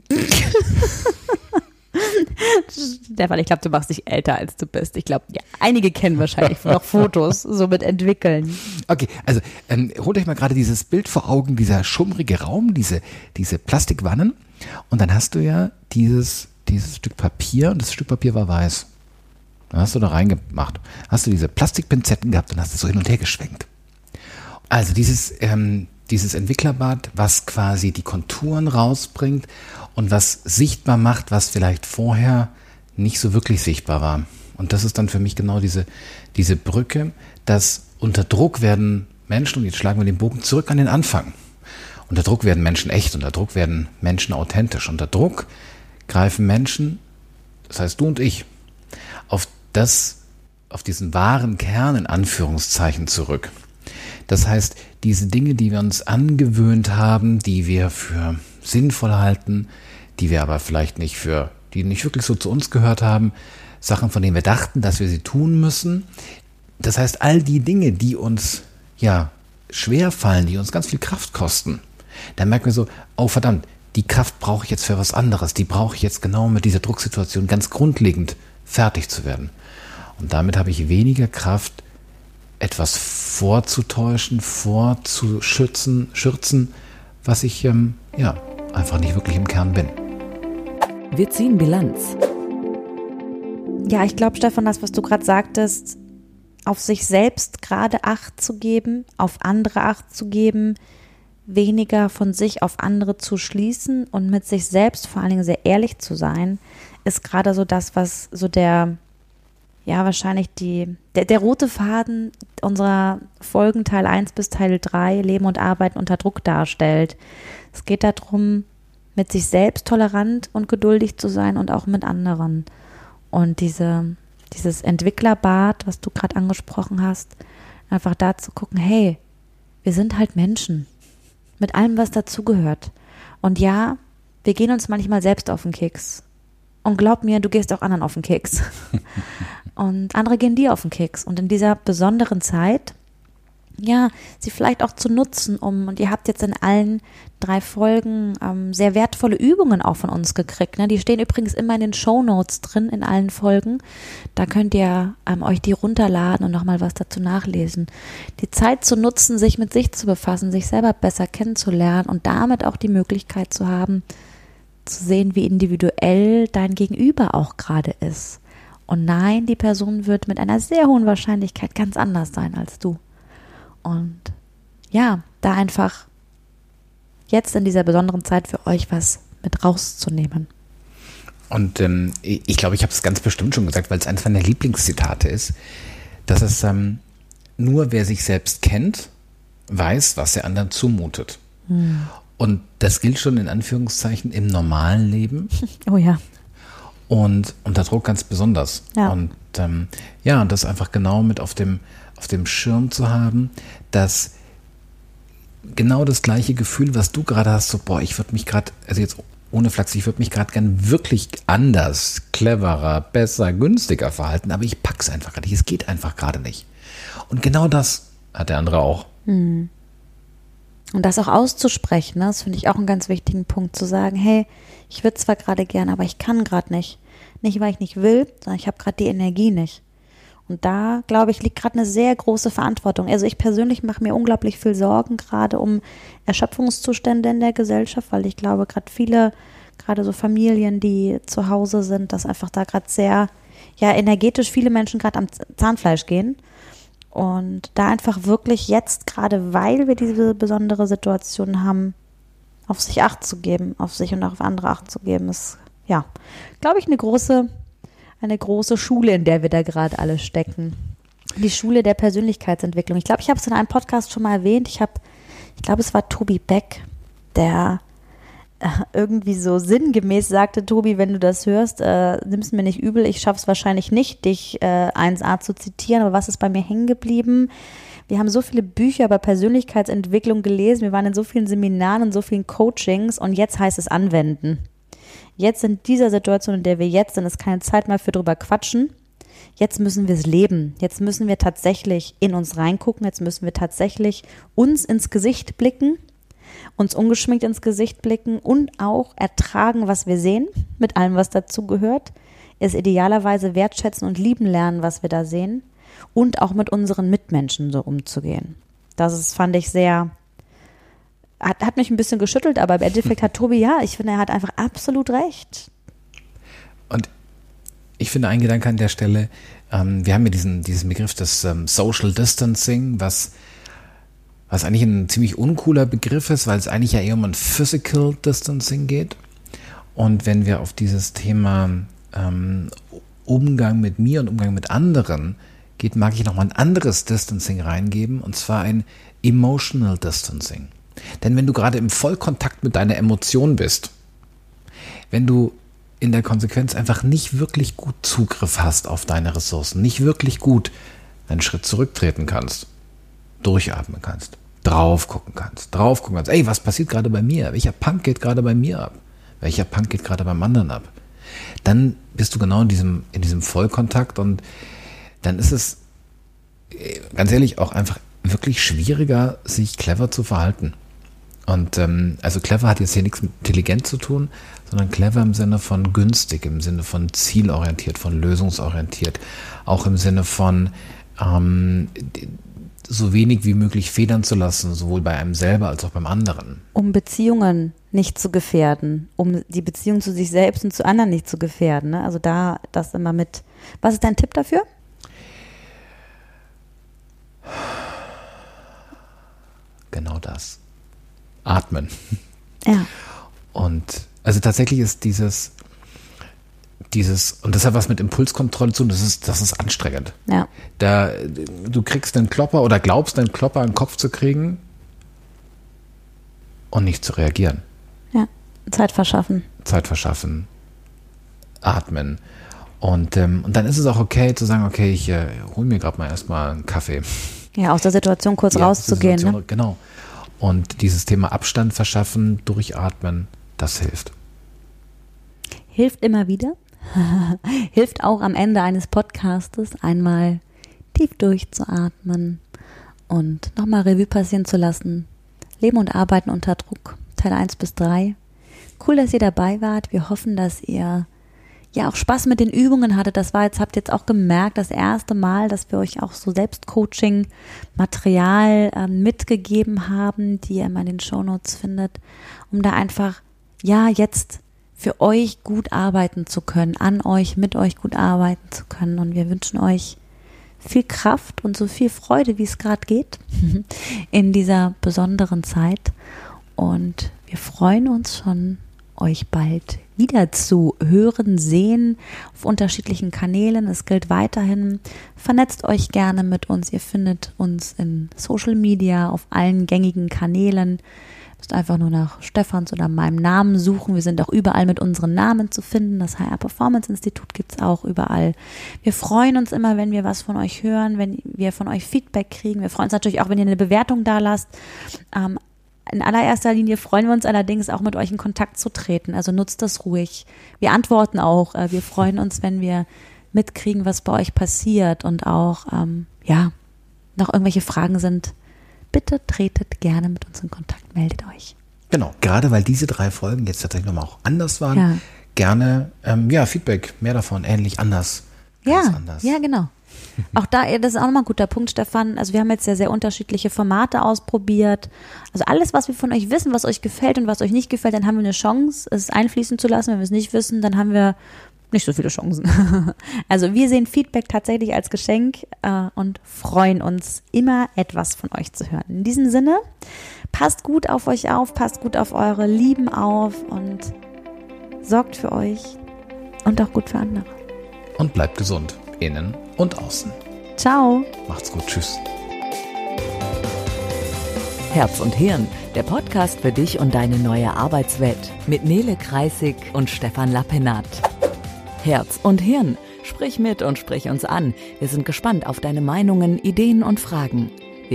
S2: Stefan, ich glaube, du machst dich älter, als du bist. Ich glaube, ja, einige kennen wahrscheinlich noch Fotos, so mit entwickeln.
S1: Okay, also holt euch mal gerade dieses Bild vor Augen, dieser schummrige Raum, diese Plastikwannen. Und dann hast du ja dieses Stück Papier und das Stück Papier war weiß. Dann hast du da reingemacht. Hast du diese Plastikpinzetten gehabt und hast es so hin und her geschwenkt. Also dieses Entwicklerbad, was quasi die Konturen rausbringt und was sichtbar macht, was vielleicht vorher nicht so wirklich sichtbar war. Und das ist dann für mich genau diese Brücke, dass unter Druck werden Menschen, und jetzt schlagen wir den Bogen zurück an den Anfang. Unter Druck werden Menschen echt, unter Druck werden Menschen authentisch. Unter Druck greifen Menschen, das heißt du und ich, auf diesen wahren Kern in Anführungszeichen zurück. Das heißt, diese Dinge, die wir uns angewöhnt haben, die wir für sinnvoll halten, die wir aber vielleicht die nicht wirklich so zu uns gehört haben, Sachen, von denen wir dachten, dass wir sie tun müssen. Das heißt, all die Dinge, die uns schwer fallen, die uns ganz viel Kraft kosten, dann merken wir so, oh verdammt, die Kraft brauche ich jetzt für was anderes, die brauche ich jetzt genau mit dieser Drucksituation ganz grundlegend fertig zu werden. Und damit habe ich weniger Kraft, etwas vorzutäuschen, schürzen, was ich einfach nicht wirklich im Kern bin.
S3: Wir ziehen Bilanz.
S2: Ja, ich glaube, Stefan, das, was du gerade sagtest, auf sich selbst gerade Acht zu geben, auf andere Acht zu geben, weniger von sich auf andere zu schließen und mit sich selbst vor allen Dingen sehr ehrlich zu sein, ist gerade so das, was so ja wahrscheinlich der rote Faden unserer Folgen Teil 1 bis Teil 3, Leben und Arbeiten unter Druck darstellt. Es geht darum, mit sich selbst tolerant und geduldig zu sein und auch mit anderen. Und dieses Entwicklerbad, was du gerade angesprochen hast, einfach da zu gucken, hey, wir sind halt Menschen mit allem, was dazugehört. Und ja, wir gehen uns manchmal selbst auf den Keks. Und glaub mir, du gehst auch anderen auf den Keks. Und andere gehen dir auf den Keks. Und in dieser besonderen Zeit, ja, sie vielleicht auch zu nutzen, und ihr habt jetzt in allen 3 Folgen sehr wertvolle Übungen auch von uns gekriegt. Ne? Die stehen übrigens immer in den Shownotes drin, in allen Folgen. Da könnt ihr euch die runterladen und nochmal was dazu nachlesen. Die Zeit zu nutzen, sich mit sich zu befassen, sich selber besser kennenzulernen und damit auch die Möglichkeit zu haben, zu sehen, wie individuell dein Gegenüber auch gerade ist. Und nein, die Person wird mit einer sehr hohen Wahrscheinlichkeit ganz anders sein als du. Und ja, da einfach jetzt in dieser besonderen Zeit für euch was mit rauszunehmen.
S1: Und ich glaube, ich habe es ganz bestimmt schon gesagt, weil es eines meiner Lieblingszitate ist, dass es nur wer sich selbst kennt, weiß, was der anderen zumutet. Und das gilt schon in Anführungszeichen im normalen Leben.
S2: Oh ja.
S1: Und unter Druck ganz besonders.
S2: Ja.
S1: Und ja, das einfach genau mit auf dem Schirm zu haben, dass genau das gleiche Gefühl, was du gerade hast, so, boah, ich würde mich gerade, also jetzt ohne Flachs, ich würde mich gerade gern wirklich anders, cleverer, besser, günstiger verhalten, aber ich pack's einfach gerade nicht, es geht einfach gerade nicht. Und genau das hat der andere auch.
S2: Und das auch auszusprechen, ne? Das finde ich auch einen ganz wichtigen Punkt, zu sagen, hey, ich würde zwar gerade gern, aber ich kann gerade nicht. Nicht, weil ich nicht will, sondern ich habe gerade die Energie nicht. Und da, glaube ich, liegt gerade eine sehr große Verantwortung. Also ich persönlich mache mir unglaublich viel Sorgen gerade um Erschöpfungszustände in der Gesellschaft, weil ich glaube, gerade viele, gerade so Familien, die zu Hause sind, dass einfach da gerade sehr, ja, energetisch viele Menschen gerade am Zahnfleisch gehen. Und da einfach wirklich jetzt, gerade weil wir diese besondere Situation haben, auf sich Acht zu geben, auf sich und auch auf andere Acht zu geben, ist, ja, glaube ich, eine große Schule, in der wir da gerade alle stecken. Die Schule der Persönlichkeitsentwicklung. Ich glaube, ich habe es in einem Podcast schon mal erwähnt. Ich glaube, es war Tobi Beck, der irgendwie so sinngemäß sagte, Tobi, wenn du das hörst, nimm's mir nicht übel, ich schaffe es wahrscheinlich nicht, dich 1a zu zitieren, aber was ist bei mir hängen geblieben? Wir haben so viele Bücher über Persönlichkeitsentwicklung gelesen, wir waren in so vielen Seminaren und so vielen Coachings und jetzt heißt es anwenden. Jetzt in dieser Situation, in der wir jetzt sind, ist keine Zeit mehr für drüber quatschen. Jetzt müssen wir es leben. Jetzt müssen wir tatsächlich in uns reingucken. Jetzt müssen wir tatsächlich uns ins Gesicht blicken, uns ungeschminkt ins Gesicht blicken und auch ertragen, was wir sehen, mit allem, was dazu gehört. Es idealerweise wertschätzen und lieben lernen, was wir da sehen und auch mit unseren Mitmenschen so umzugehen. Fand ich sehr... Hat mich ein bisschen geschüttelt, aber im Endeffekt hat Tobi, ja, ich finde, er hat einfach absolut recht.
S1: Und ich finde einen Gedanke an der Stelle, wir haben ja diesen Begriff des Social Distancing, was eigentlich ein ziemlich uncooler Begriff ist, weil es eigentlich ja eher um ein Physical Distancing geht. Und wenn wir auf dieses Thema Umgang mit mir und Umgang mit anderen geht, mag ich nochmal ein anderes Distancing reingeben, und zwar ein Emotional Distancing. Denn wenn du gerade im Vollkontakt mit deiner Emotion bist, wenn du in der Konsequenz einfach nicht wirklich gut Zugriff hast auf deine Ressourcen, nicht wirklich gut einen Schritt zurücktreten kannst, durchatmen kannst, drauf gucken kannst, ey, was passiert gerade bei mir? Welcher Punk geht gerade bei mir ab? Welcher Punk geht gerade beim anderen ab? Dann bist du genau in diesem Vollkontakt, und dann ist es, ganz ehrlich, auch einfach wirklich schwieriger, sich clever zu verhalten. Und also clever hat jetzt hier nichts mit intelligent zu tun, sondern clever im Sinne von günstig, im Sinne von zielorientiert, von lösungsorientiert, auch im Sinne von so wenig wie möglich federn zu lassen, sowohl bei einem selber als auch beim anderen.
S2: Um Beziehungen nicht zu gefährden, um die Beziehung zu sich selbst und zu anderen nicht zu gefährden. Ne? Also da das immer mit. Was ist dein Tipp dafür?
S1: Genau das. Atmen.
S2: Ja.
S1: Und also tatsächlich ist dieses und das hat was mit Impulskontrolle zu tun, das ist anstrengend.
S2: Ja.
S1: Du kriegst einen Klopper oder glaubst, einen Klopper in den Kopf zu kriegen und nicht zu reagieren.
S2: Ja, Zeit verschaffen,
S1: atmen. Und dann ist es auch okay zu sagen, okay, ich hole mir gerade mal erstmal einen Kaffee.
S2: Ja, aus der Situation kurz rauszugehen. Ne?
S1: Genau. Und dieses Thema Abstand verschaffen, durchatmen, das hilft.
S2: Hilft immer wieder. Hilft auch am Ende eines Podcastes einmal tief durchzuatmen und nochmal Revue passieren zu lassen. Leben und Arbeiten unter Druck, Teil 1 bis 3. Cool, dass ihr dabei wart. Wir hoffen, dass ihr ja auch Spaß mit den Übungen hattet. Habt ihr jetzt auch gemerkt, das erste Mal, dass wir euch auch so Selbstcoaching-Material mitgegeben haben, die ihr immer in den Shownotes findet, um da einfach, jetzt für euch gut arbeiten zu können, an euch, mit euch gut arbeiten zu können. Und wir wünschen euch viel Kraft und so viel Freude, wie es gerade geht, in dieser besonderen Zeit. Und wir freuen uns schon, euch bald wieder zu hören, sehen auf unterschiedlichen Kanälen. Es gilt weiterhin, vernetzt euch gerne mit uns. Ihr findet uns in Social Media, auf allen gängigen Kanälen. Müsst einfach nur nach Stefans oder meinem Namen suchen. Wir sind auch überall mit unseren Namen zu finden. Das HR Performance Institut gibt es auch überall. Wir freuen uns immer, wenn wir was von euch hören, wenn wir von euch Feedback kriegen. Wir freuen uns natürlich auch, wenn ihr eine Bewertung da lasst. In allererster Linie freuen wir uns allerdings auch, mit euch in Kontakt zu treten. Also nutzt das ruhig. Wir antworten auch. Wir freuen uns, wenn wir mitkriegen, was bei euch passiert und auch, noch irgendwelche Fragen sind. Bitte tretet gerne mit uns in Kontakt, meldet euch.
S1: Genau, gerade weil diese 3 Folgen jetzt tatsächlich nochmal auch anders waren, gerne Feedback, mehr davon, ähnlich, anders. Anders.
S2: Ja, genau. Auch das ist auch nochmal ein guter Punkt, Stefan. Also wir haben jetzt ja sehr unterschiedliche Formate ausprobiert. Also alles, was wir von euch wissen, was euch gefällt und was euch nicht gefällt, dann haben wir eine Chance, es einfließen zu lassen. Wenn wir es nicht wissen, dann haben wir nicht so viele Chancen. Also wir sehen Feedback tatsächlich als Geschenk und freuen uns immer, etwas von euch zu hören. In diesem Sinne, passt gut auf euch auf, passt gut auf eure Lieben auf und sorgt für euch und auch gut für andere.
S1: Und bleibt gesund, innen und außen.
S2: Ciao.
S1: Macht's gut, tschüss.
S3: Herz und Hirn, der Podcast für dich und deine neue Arbeitswelt mit Nele Kreissig und Stefan Lappenat. Herz und Hirn, sprich mit und sprich uns an. Wir sind gespannt auf deine Meinungen, Ideen und Fragen.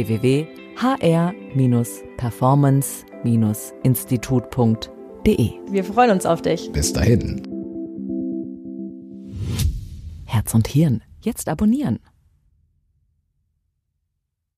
S3: www.hr-performance-institut.de.
S2: Wir freuen uns auf dich.
S1: Bis dahin.
S3: Herz und Hirn, jetzt abonnieren.